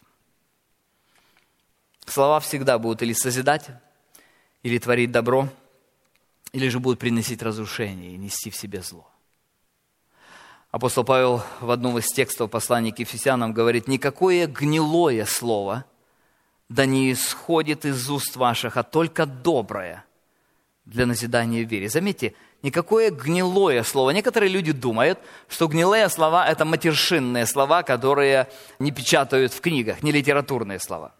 Слова всегда будут или созидать, или творить добро, или же будут приносить разрушение и нести в себе зло. Апостол Павел в одном из текстов послания к Ефесянам говорит: «Никакое гнилое слово да не исходит из уст ваших, а только доброе для назидания в вере». Заметьте, никакое гнилое слово. Некоторые люди думают, что гнилые слова – это матершинные слова, которые не печатают в книгах, не литературные слова.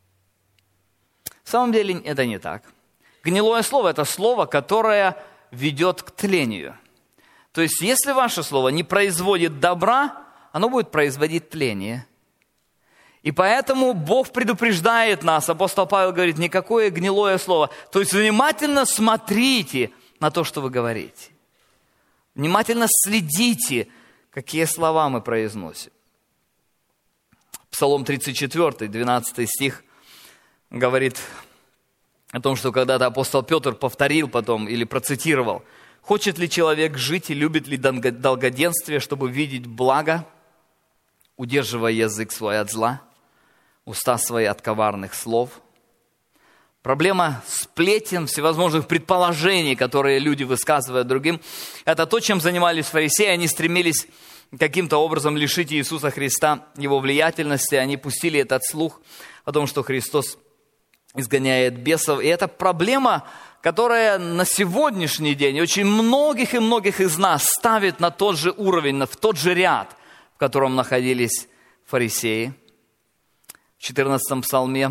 На самом деле это не так. Гнилое слово – это слово, которое ведет к тлению. То есть, если ваше слово не производит добра, оно будет производить тление. И поэтому Бог предупреждает нас. Апостол Павел говорит: никакое гнилое слово. То есть, внимательно смотрите на то, что вы говорите. Внимательно следите, какие слова мы произносим. Псалом тридцать четыре, двенадцатый стих. Говорит о том, что когда-то апостол Петр повторил потом или процитировал: «Хочет ли человек жить и любит ли долгоденствие, чтобы видеть благо, удерживая язык свой от зла, уста свои от коварных слов?» Проблема сплетен, всевозможных предположений, которые люди высказывают другим, это то, чем занимались фарисеи. Они стремились каким-то образом лишить Иисуса Христа его влиятельности. Они пустили этот слух о том, что Христос изгоняет бесов. И это проблема, которая на сегодняшний день очень многих и многих из нас ставит на тот же уровень, в тот же ряд, в котором находились фарисеи. В четырнадцатом псалме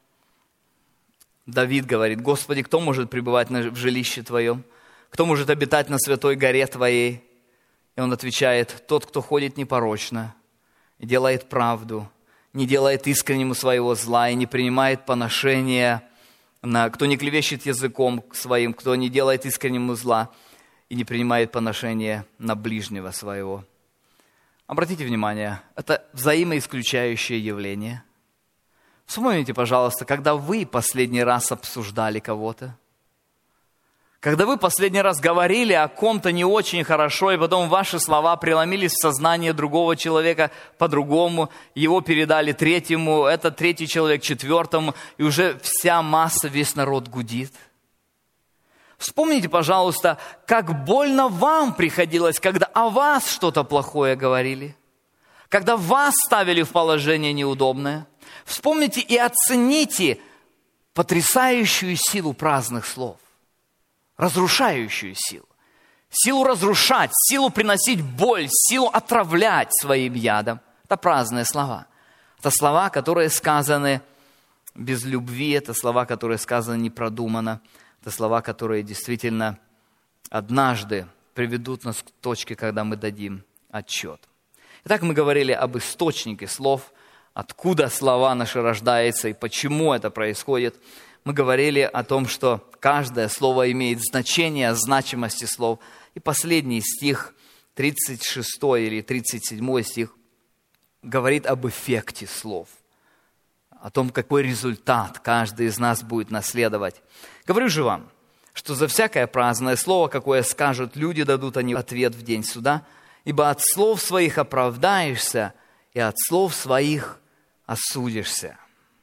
Давид говорит: «Господи, кто может пребывать в жилище Твоем? Кто может обитать на святой горе Твоей?» И он отвечает: «Тот, кто ходит непорочно, и делает правду, не делает искреннему своего зла и не принимает поношения, на, кто не клевещет языком своим, кто не делает искреннему зла и не принимает поношения на ближнего своего». Обратите внимание, это взаимоисключающее явление. Вспомните, пожалуйста, когда вы последний раз обсуждали кого-то, когда вы последний раз говорили о ком-то не очень хорошо, и потом ваши слова преломились в сознание другого человека по-другому, его передали третьему, этот третий человек четвертому, и уже вся масса, весь народ гудит. Вспомните, пожалуйста, как больно вам приходилось, когда о вас что-то плохое говорили, когда вас ставили в положение неудобное. Вспомните и оцените потрясающую силу праздных слов, разрушающую силу, силу разрушать, силу приносить боль, силу отравлять своим ядом. Это праздные слова. Это слова, которые сказаны без любви, это слова, которые сказаны непродуманно, это слова, которые действительно однажды приведут нас к точке, когда мы дадим отчет. Итак, мы говорили об источнике слов, откуда слова наши рождаются и почему это происходит. Мы говорили о том, что каждое слово имеет значение, о значимости слов. И последний стих, тридцать шестой или тридцать седьмой стих, говорит об эффекте слов, о том, какой результат каждый из нас будет наследовать. Говорю же вам, что за всякое праздное слово, какое скажут люди, дадут они ответ в день суда, ибо от слов своих оправдаешься, и от слов своих осудишься.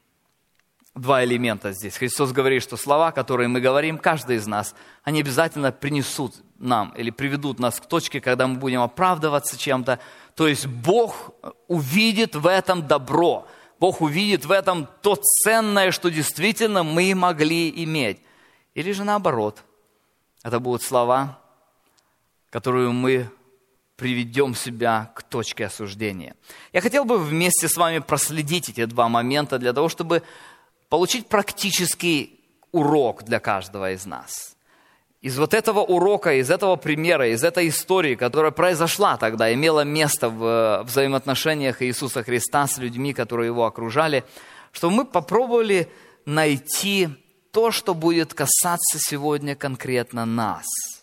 Два элемента здесь. Христос говорит, что слова, которые мы говорим, каждый из нас, они обязательно принесут нам или приведут нас к точке, когда мы будем оправдываться чем-то. То есть Бог увидит в этом добро. Бог увидит в этом то ценное, что действительно мы могли иметь. Или же наоборот. Это будут слова, которые мы приведем себя к точке осуждения. Я хотел бы вместе с вами проследить эти два момента для того, чтобы получить практический урок для каждого из нас. Из вот этого урока, из этого примера, из этой истории, которая произошла тогда, имела место в взаимоотношениях Иисуса Христа с людьми, которые его окружали, чтобы мы попробовали найти то, что будет касаться сегодня конкретно нас.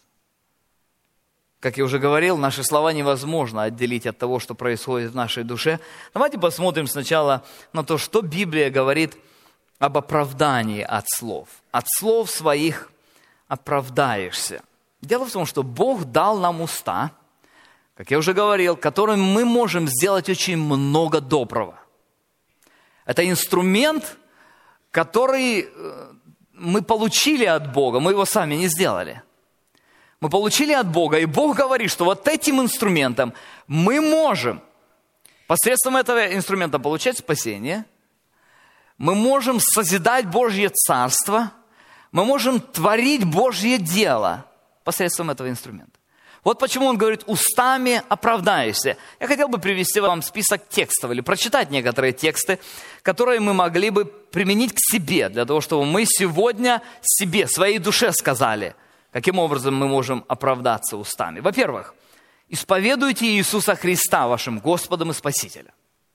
Как я уже говорил, наши слова невозможно отделить от того, что происходит в нашей душе. Давайте посмотрим сначала на то, что Библия говорит об оправдании от слов. От слов своих оправдаешься. Дело в том, что Бог дал нам уста, как я уже говорил, которым мы можем сделать очень много доброго. Это инструмент, который мы получили от Бога, мы его сами не сделали. Мы получили от Бога, и Бог говорит, что вот этим инструментом мы можем посредством этого инструмента получать спасение, мы можем созидать Божье Царство, мы можем творить Божье дело посредством этого инструмента. Вот почему он говорит, устами оправдаешься. Я хотел бы привести вам список текстов или прочитать некоторые тексты, которые мы могли бы применить к себе, для того, чтобы мы сегодня себе, своей душе сказали, каким образом мы можем оправдаться устами. Во-первых, исповедуйте Иисуса Христа вашим Господом и Спасителем.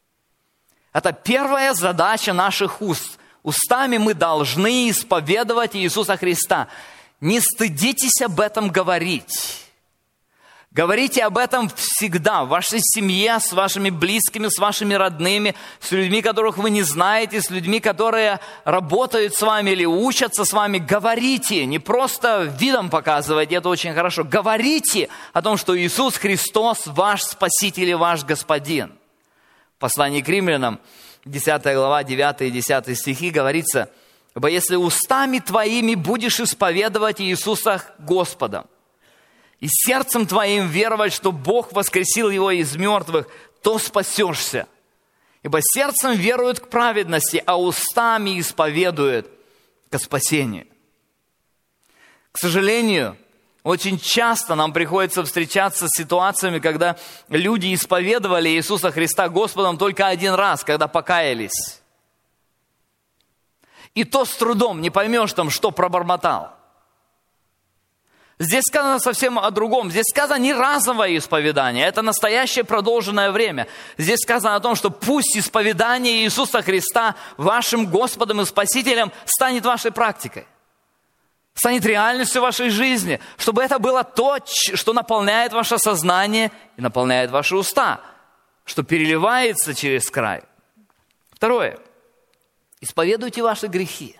Это первая задача наших уст. Устами мы должны исповедовать Иисуса Христа. Не стыдитесь об этом говорить. Говорите об этом всегда, в вашей семье, с вашими близкими, с вашими родными, с людьми, которых вы не знаете, с людьми, которые работают с вами или учатся с вами. Говорите, не просто видом показывайте, это очень хорошо. Говорите о том, что Иисус Христос ваш Спаситель и ваш Господин. В послании к Римлянам, десятая глава, девятый и десятый стихи говорится, «Ибо если устами твоими будешь исповедовать Иисуса Господом, и сердцем твоим веровать, что Бог воскресил его из мертвых, то спасешься. Ибо сердцем веруют к праведности, а устами исповедуют к спасению. К сожалению, очень часто нам приходится встречаться с ситуациями, когда люди исповедовали Иисуса Христа Господом только один раз, когда покаялись. И то с трудом, не поймешь там, что пробормотал. Здесь сказано совсем о другом. Здесь сказано не разовое исповедание, это настоящее продолженное время. Здесь сказано о том, что пусть исповедание Иисуса Христа вашим Господом и Спасителем станет вашей практикой. Станет реальностью вашей жизни, чтобы это было то, что наполняет ваше сознание и наполняет ваши уста, что переливается через край. Второе. Исповедуйте ваши грехи.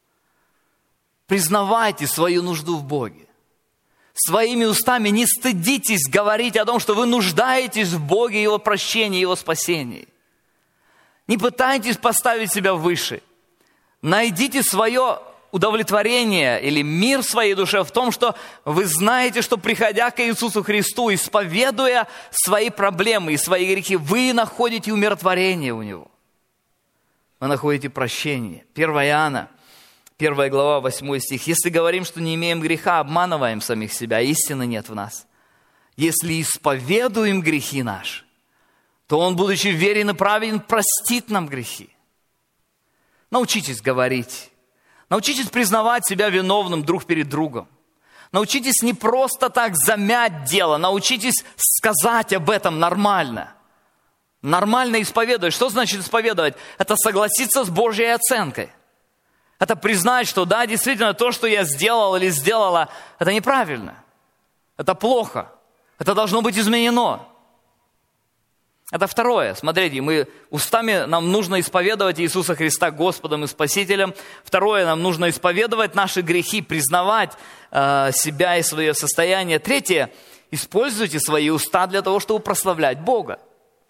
Признавайте свою нужду в Боге. Своими устами не стыдитесь говорить о том, что вы нуждаетесь в Боге, Его прощении, Его спасении. Не пытайтесь поставить себя выше. Найдите свое удовлетворение или мир в своей душе в том, что вы знаете, что приходя к Иисусу Христу, исповедуя свои проблемы и свои грехи, вы находите умиротворение у Него. Вы находите прощение. первое Иоанна, первая глава, восьмой стих. «Если говорим, что не имеем греха, обманываем самих себя, истины нет в нас. Если исповедуем грехи наши, то Он, будучи верен и праведен, простит нам грехи». Научитесь говорить. Научитесь признавать себя виновным друг перед другом. Научитесь не просто так замять дело. Научитесь сказать об этом нормально. Нормально исповедовать. Что значит исповедовать? Это согласиться с Божьей оценкой. Это признать, что да, действительно, то, что я сделал или сделала, это неправильно. Это плохо. Это должно быть изменено. Это второе. Смотрите, мы устами нам нужно исповедовать Иисуса Христа Господом и Спасителем. Второе, нам нужно исповедовать наши грехи, признавать э, себя и свое состояние. Третье, используйте свои уста для того, чтобы прославлять Бога.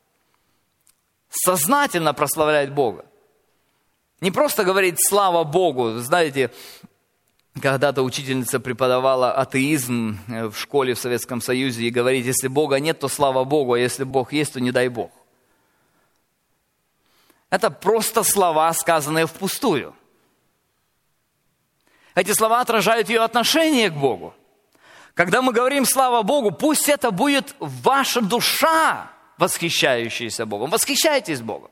Сознательно прославлять Бога. Не просто говорить «слава Богу». Знаете, когда-то учительница преподавала атеизм в школе в Советском Союзе и говорит, если Бога нет, то слава Богу, а если Бог есть, то не дай Бог. Это просто слова, сказанные впустую. Эти слова отражают ее отношение к Богу. Когда мы говорим «слава Богу», пусть это будет ваша душа, восхищающаяся Богом. Восхищайтесь Богом.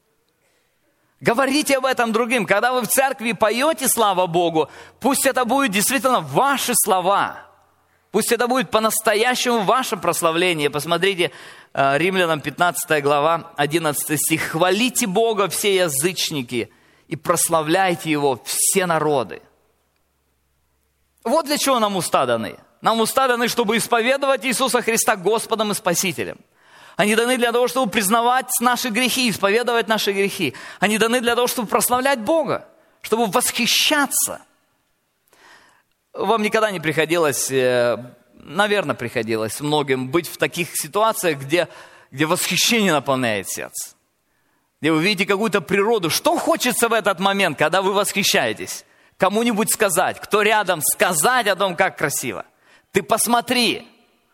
Говорите об этом другим. Когда вы в церкви поете «Слава Богу», пусть это будет действительно ваши слова. Пусть это будет по-настоящему ваше прославление. Посмотрите, Римлянам пятнадцатая глава, одиннадцатый стих. «Хвалите Бога, все язычники, и прославляйте Его, все народы». Вот для чего нам уста даны. Нам уста даны, чтобы исповедовать Иисуса Христа Господом и Спасителем. Они даны для того, чтобы признавать наши грехи, исповедовать наши грехи. Они даны для того, чтобы прославлять Бога, чтобы восхищаться. Вам никогда не приходилось, наверное, приходилось многим быть в таких ситуациях, где, где восхищение наполняет сердце. Где вы видите какую-то природу. Что хочется в этот момент, когда вы восхищаетесь? Кому-нибудь сказать, кто рядом, сказать о том, как красиво. Ты посмотри.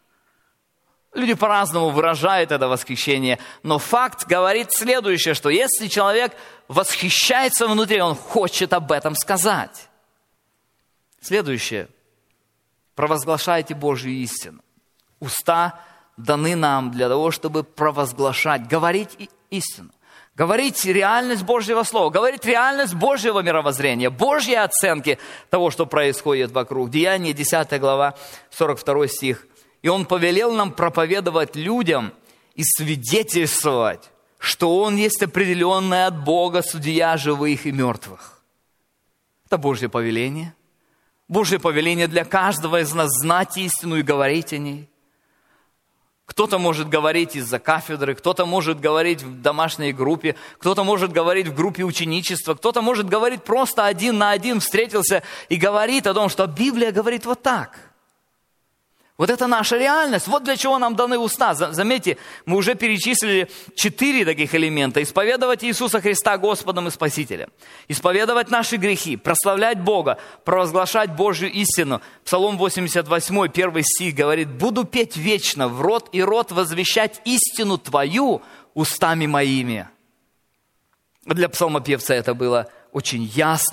Люди по-разному выражают это восхищение, но факт говорит следующее, что если человек восхищается внутри, он хочет об этом сказать. Следующее. Провозглашайте Божью истину. Уста даны нам для того, чтобы провозглашать, говорить истину. Говорить реальность Божьего Слова, говорить реальность Божьего мировоззрения, Божьей оценки того, что происходит вокруг. Деяния, десятая глава, сорок второй стих. И Он повелел нам проповедовать людям и свидетельствовать, что Он есть определенный от Бога судья живых и мертвых. Это Божье повеление. Божье повеление для каждого из нас знать истину и говорить о ней. Кто-то может говорить из-за кафедры, кто-то может говорить в домашней группе, кто-то может говорить в группе ученичества, кто-то может говорить просто один на один, встретился и говорит о том, что Библия говорит вот так. Вот это наша реальность. Вот для чего нам даны уста. Заметьте, мы уже перечислили четыре таких элемента. Исповедовать Иисуса Христа Господом и Спасителем. Исповедовать наши грехи. Прославлять Бога. Провозглашать Божью истину. Псалом восемьдесят восемь, первый стих говорит: «Буду петь вечно, в рот и рот возвещать истину Твою устами моими». Для псалмопевца это было очень ясным,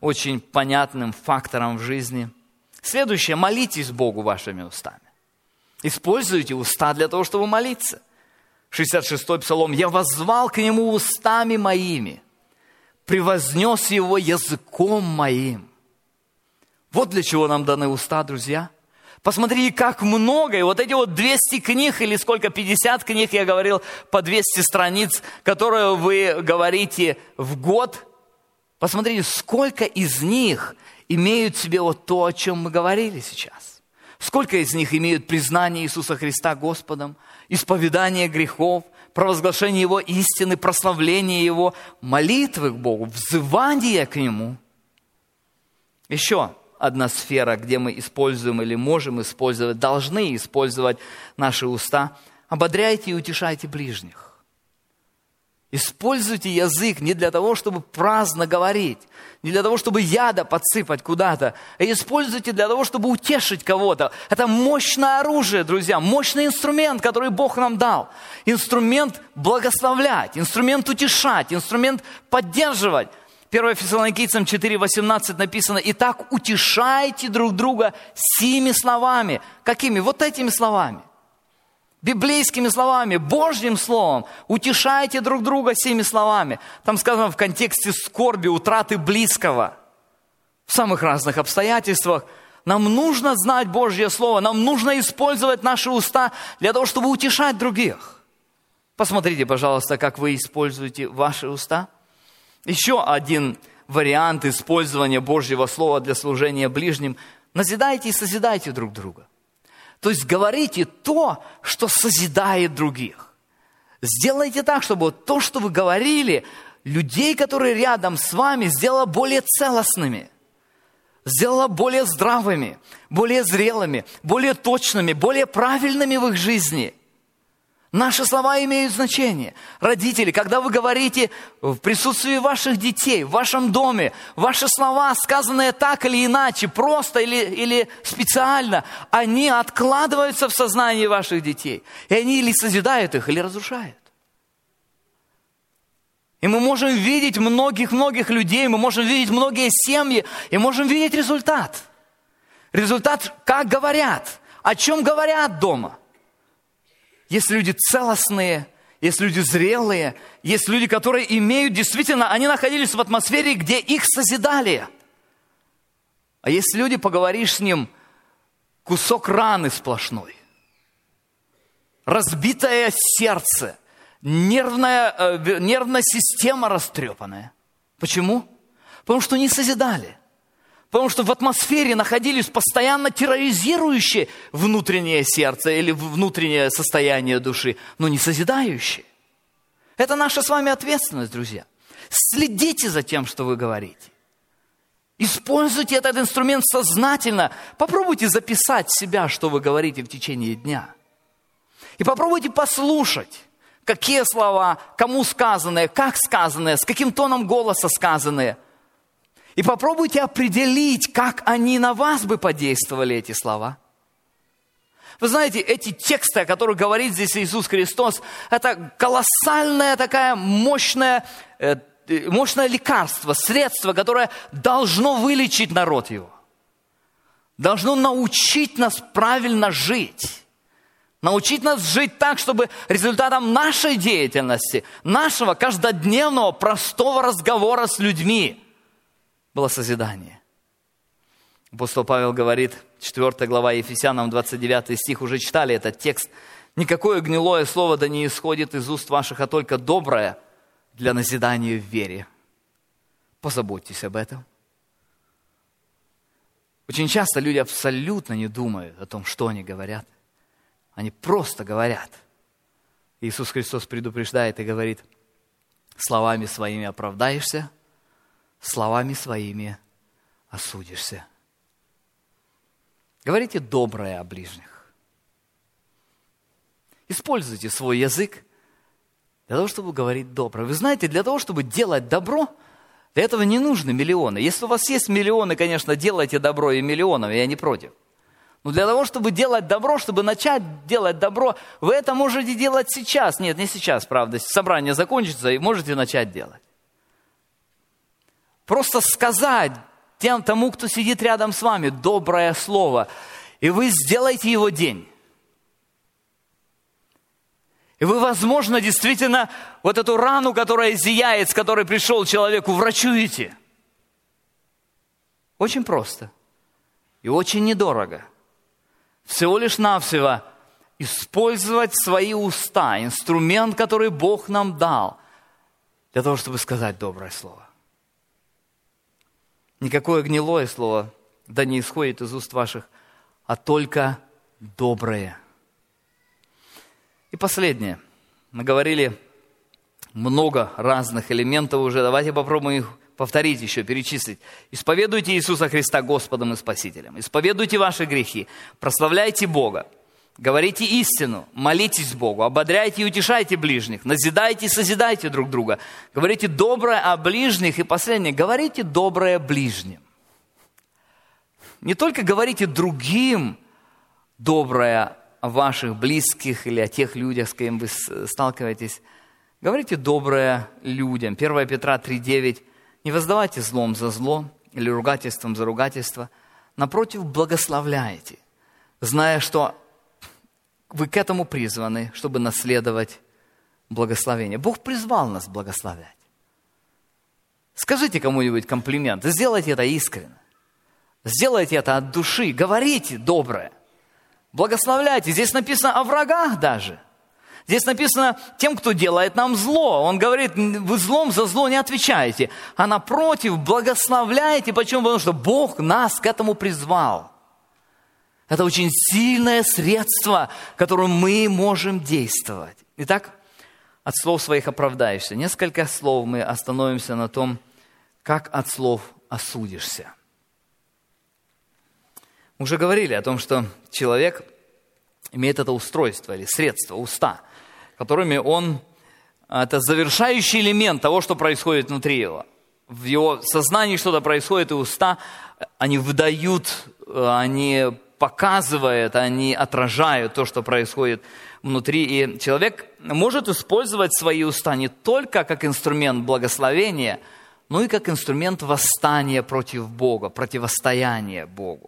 очень понятным фактором в жизни. Следующее. Молитесь Богу вашими устами. Используйте уста для того, чтобы молиться. шестьдесят шестой Псалом. «Я воззвал к Нему устами моими, превознес Его языком моим». Вот для чего нам даны уста, друзья. Посмотрите, как много. И вот эти вот двести книг, или сколько, пятьдесят книг, я говорил, по двести страниц, которые вы говорите в год. Посмотрите, сколько из них имеют в себе вот то, о чем мы говорили сейчас. Сколько из них имеют признание Иисуса Христа Господом, исповедание грехов, провозглашение Его истины, прославление Его, молитвы к Богу, взывание к Нему. Еще одна сфера, где мы используем или можем использовать, должны использовать наши уста. Ободряйте и утешайте ближних. Используйте язык не для того, чтобы праздно говорить, не для того, чтобы яда подсыпать куда-то, а используйте для того, чтобы утешить кого-то. Это мощное оружие, друзья, мощный инструмент, который Бог нам дал. Инструмент благословлять, инструмент утешать, инструмент поддерживать. первое Фессалоникийцам четыре восемнадцать написано: «Итак, утешайте друг друга сими словами». Какими? Вот этими словами. Библейскими словами, Божьим словом. Утешайте друг друга сими словами. Там сказано в контексте скорби, утраты близкого. В самых разных обстоятельствах. Нам нужно знать Божье слово. Нам нужно использовать наши уста для того, чтобы утешать других. Посмотрите, пожалуйста, как вы используете ваши уста. Еще один вариант использования Божьего слова для служения ближним. Назидайте и созидайте друг друга. То есть говорите то, что созидает других. Сделайте так, чтобы то, что вы говорили, людей, которые рядом с вами, сделало более целостными, сделало более здравыми, более зрелыми, более точными, более правильными в их жизни. Наши слова имеют значение. Родители, когда вы говорите в присутствии ваших детей, в вашем доме, ваши слова, сказанные так или иначе, просто или, или специально, они откладываются в сознании ваших детей. И они или созидают их, или разрушают. И мы можем видеть многих-многих людей, мы можем видеть многие семьи, и можем видеть результат. Результат, как говорят, о чем говорят дома. Есть люди целостные, есть люди зрелые, есть люди, которые имеют, действительно, они находились в атмосфере, где их созидали. А есть люди, поговоришь с ним, кусок раны сплошной, разбитое сердце, нервная, нервная система растрепанная. Почему? Потому что не созидали. Потому что в атмосфере находились постоянно терроризирующие внутреннее сердце или внутреннее состояние души, но не созидающие. Это наша с вами ответственность, друзья. Следите за тем, что вы говорите. Используйте этот инструмент сознательно. Попробуйте записать себя, что вы говорите в течение дня. И попробуйте послушать, какие слова, кому сказанные, как сказанные, с каким тоном голоса сказанные. И попробуйте определить, как они на вас бы подействовали, эти слова. Вы знаете, эти тексты, о которых говорит здесь Иисус Христос, это колоссальное такое мощное, мощное лекарство, средство, которое должно вылечить народ его. Должно научить нас правильно жить. Научить нас жить так, чтобы результатом нашей деятельности, нашего каждодневного простого разговора с людьми было созидание. Апостол Павел говорит, четвёртая глава Ефесянам, двадцать девятый стих, уже читали этот текст. «Никакое гнилое слово да не исходит из уст ваших, а только доброе для назидания в вере». Позаботьтесь об этом. Очень часто люди абсолютно не думают о том, что они говорят. Они просто говорят. Иисус Христос предупреждает и говорит: словами своими оправдаешься, словами своими осудишься. Говорите доброе о ближних. Используйте свой язык для того, чтобы говорить доброе. Вы знаете, для того, чтобы делать добро, для этого не нужны миллионы. Если у вас есть миллионы, конечно, делайте добро и миллионами, я не против. Но для того, чтобы делать добро, чтобы начать делать добро, вы это можете делать сейчас. Нет, не сейчас, правда. Собрание закончится, и можете начать делать. Просто сказать тем, тому, кто сидит рядом с вами, доброе слово, и вы сделаете его день. И вы, возможно, действительно вот эту рану, которая зияет, с которой пришел человек, врачуете. Очень просто и очень недорого. Всего лишь навсего использовать свои уста, инструмент, который Бог нам дал, для того, чтобы сказать доброе слово. Никакое гнилое слово да не исходит из уст ваших, а только доброе. И последнее. Мы говорили много разных элементов уже. Давайте попробуем их повторить еще, перечислить. Исповедуйте Иисуса Христа Господом и Спасителем. Исповедуйте ваши грехи. Прославляйте Бога. Говорите истину, молитесь Богу, ободряйте и утешайте ближних, назидайте и созидайте друг друга. Говорите доброе о ближних. И последнее, говорите доброе ближним. Не только говорите другим доброе о ваших близких или о тех людях, с кем вы сталкиваетесь. Говорите доброе людям. первое Петра три девять. Не воздавайте злом за зло или ругательством за ругательство. Напротив, благословляйте, зная, что вы к этому призваны, чтобы наследовать благословение. Бог призвал нас благословлять. Скажите кому-нибудь комплимент, сделайте это искренне. Сделайте это от души, говорите доброе. Благословляйте. Здесь написано о врагах даже. Здесь написано тем, кто делает нам зло. Он говорит, вы злом за зло не отвечаете, а напротив, благословляйте. Почему? Потому что Бог нас к этому призвал. Это очень сильное средство, которым мы можем действовать. Итак, от слов своих оправдаешься. Несколько слов мы остановимся на том, как от слов осудишься. Мы уже говорили о том, что человек имеет это устройство или средство, уста, которыми он, это завершающий элемент того, что происходит внутри его. В его сознании что-то происходит, и уста, они выдают, они показывают, они отражают то, что происходит внутри. И человек может использовать свои уста не только как инструмент благословения, но и как инструмент восстания против Бога, противостояния Богу.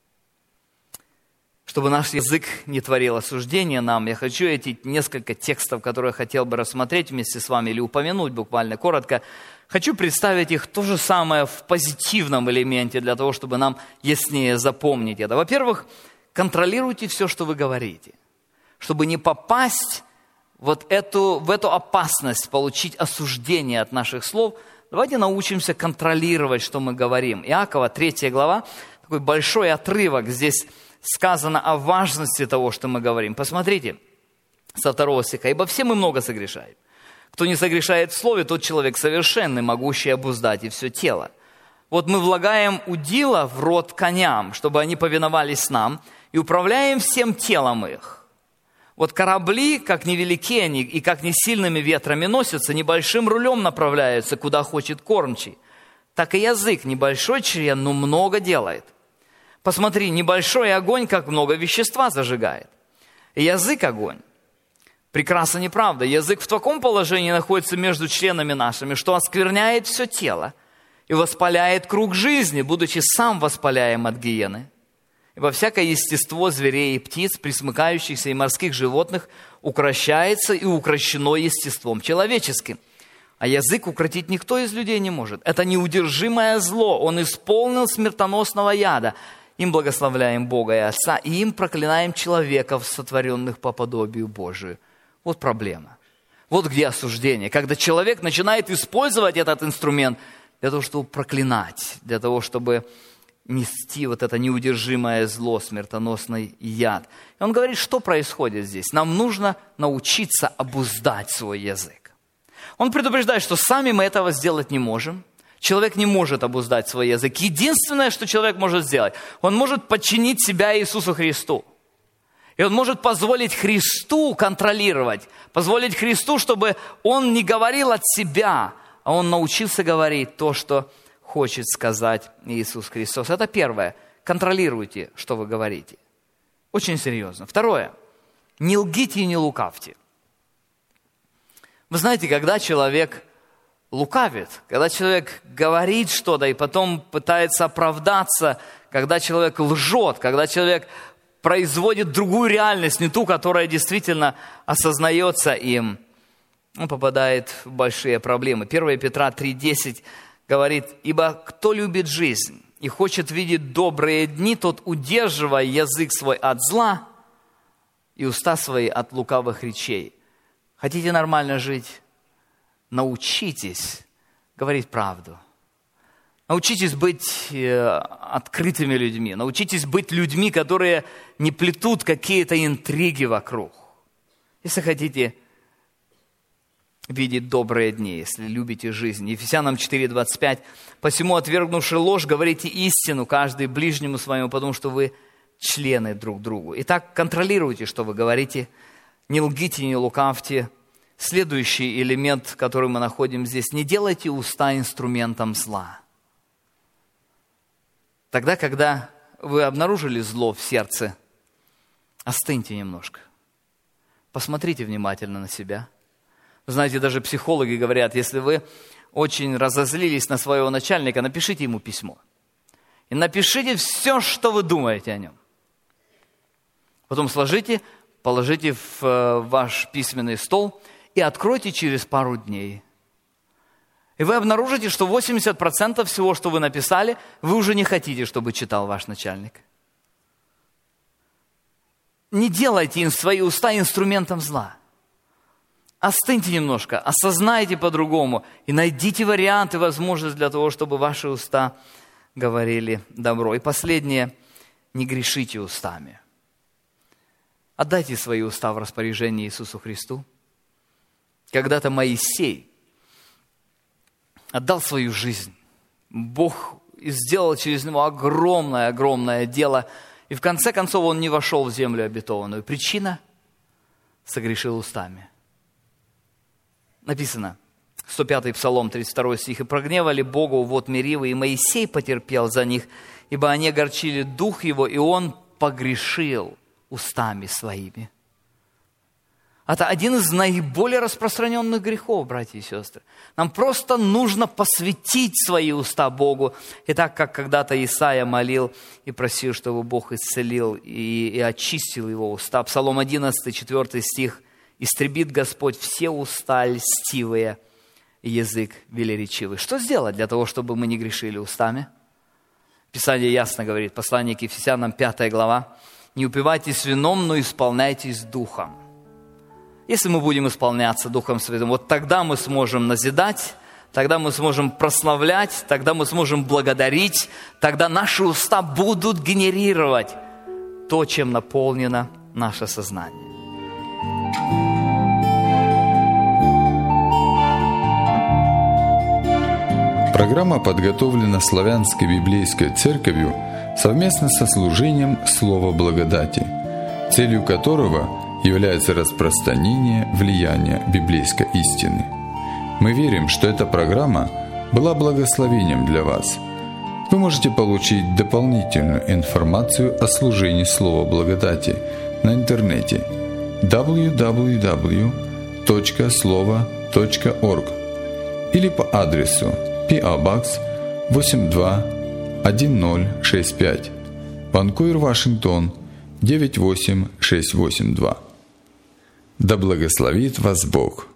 Чтобы наш язык не творил осуждения нам, я хочу эти несколько текстов, которые я хотел бы рассмотреть вместе с вами или упомянуть буквально коротко, хочу представить их то же самое в позитивном элементе, для того, чтобы нам яснее запомнить это. Во-первых, контролируйте все, что вы говорите, чтобы не попасть вот эту, в эту опасность, получить осуждение от наших слов. Давайте научимся контролировать, что мы говорим. Иакова, третья глава, такой большой отрывок здесь сказано о важности того, что мы говорим. Посмотрите, со второго стиха. «Ибо все мы много согрешаем. Кто не согрешает в слове, тот человек совершенный, могущий обуздать и все тело. Вот мы влагаем удила в рот коням, чтобы они повиновались нам, и управляем всем телом их. Вот корабли, как невелики они, и как не сильными ветрами носятся, небольшим рулем направляются, куда хочет кормчий. Так и язык, небольшой член, но много делает. Посмотри, небольшой огонь, как много вещества зажигает. И язык огонь. Прекрасно, неправда. Язык в таком положении находится между членами нашими, что оскверняет все тело и воспаляет круг жизни, будучи сам воспаляем от гиены. Ибо всякое естество зверей и птиц, пресмыкающихся и морских животных, укрощается и укрощено естеством человеческим. А язык укротить никто из людей не может. Это неудержимое зло. Он исполнил смертоносного яда. Им благословляем Бога и Отца, и им проклинаем человеков, сотворенных по подобию Божию. Вот проблема. Вот где осуждение. Когда человек начинает использовать этот инструмент для того, чтобы проклинать, для того, чтобы нести вот это неудержимое зло, смертоносный яд. И он говорит, что происходит здесь. Нам нужно научиться обуздать свой язык. Он предупреждает, что сами мы этого сделать не можем. Человек не может обуздать свой язык. Единственное, что человек может сделать, он может подчинить себя Иисусу Христу. И он может позволить Христу контролировать, позволить Христу, чтобы он не говорил от себя, а он научился говорить то, что хочет сказать Иисус Христос. Это первое. Контролируйте, что вы говорите. Очень серьезно. Второе. Не лгите и не лукавьте. Вы знаете, когда человек лукавит, когда человек говорит что-то и потом пытается оправдаться, когда человек лжет, когда человек производит другую реальность, не ту, которая действительно осознается им, он попадает в большие проблемы. первое Петра три десять говорит: «Ибо кто любит жизнь и хочет видеть добрые дни, тот, удерживая язык свой от зла и уста свои от лукавых речей». Хотите нормально жить? Научитесь говорить правду. Научитесь быть э, открытыми людьми. Научитесь быть людьми, которые не плетут какие-то интриги вокруг. Если хотите видеть добрые дни, если любите жизнь. Ефесянам четыре двадцать пять. «Посему, отвергнувши ложь, говорите истину каждый ближнему своему, потому что вы члены друг другу». Итак, контролируйте, что вы говорите. Не лгите, не лукавьте. Следующий элемент, который мы находим здесь: не делайте уста инструментом зла. Тогда, когда вы обнаружили зло в сердце, остыньте немножко. Посмотрите внимательно на себя. Вы знаете, даже психологи говорят, если вы очень разозлились на своего начальника, напишите ему письмо. И напишите все, что вы думаете о нем. Потом сложите, положите в ваш письменный стол и откройте через пару дней. И вы обнаружите, что восемьдесят процентов всего, что вы написали, вы уже не хотите, чтобы читал ваш начальник. Не делайте свои уста инструментом зла. Остыньте немножко, осознайте по-другому и найдите варианты, возможность для того, чтобы ваши уста говорили добро. И последнее: не грешите устами. Отдайте свои уста в распоряжение Иисусу Христу. Когда-то Моисей отдал свою жизнь. Бог сделал через него огромное-огромное дело. И в конце концов он не вошел в землю обетованную. Причина – согрешил устами. Написано, сто пятый Псалом, тридцать второй стих: «И прогневали Бога вот меривы, и Моисей потерпел за них, ибо они огорчили дух его, и он погрешил устами своими». Это один из наиболее распространенных грехов, братья и сестры. Нам просто нужно посвятить свои уста Богу. И так, как когда-то Исаия молил и просил, чтобы Бог исцелил и, и очистил его уста. Псалом одиннадцатый, четвёртый стих: «Истребит Господь все уста льстивые и язык велеречивый». Что сделать для того, чтобы мы не грешили устами? Писание ясно говорит, послание к Ефесянам, пятая глава: «Не упивайтесь вином, но исполняйтесь духом». Если мы будем исполняться Духом Святым, вот тогда мы сможем назидать, тогда мы сможем прославлять, тогда мы сможем благодарить, тогда наши уста будут генерировать то, чем наполнено наше сознание. Программа подготовлена Славянской библейской церковью совместно со служением «Слово благодати», целью которого является распространение влияния библейской истины. Мы верим, что эта программа была благословением для вас. Вы можете получить дополнительную информацию о служении Слова благодати на интернете дабл ю дабл ю дабл ю точка слова точка орг или по адресу пи о Box восемь два один ноль шесть пять, Ванкувер, Вашингтон девять восемь шесть восемь два. Да благословит вас Бог!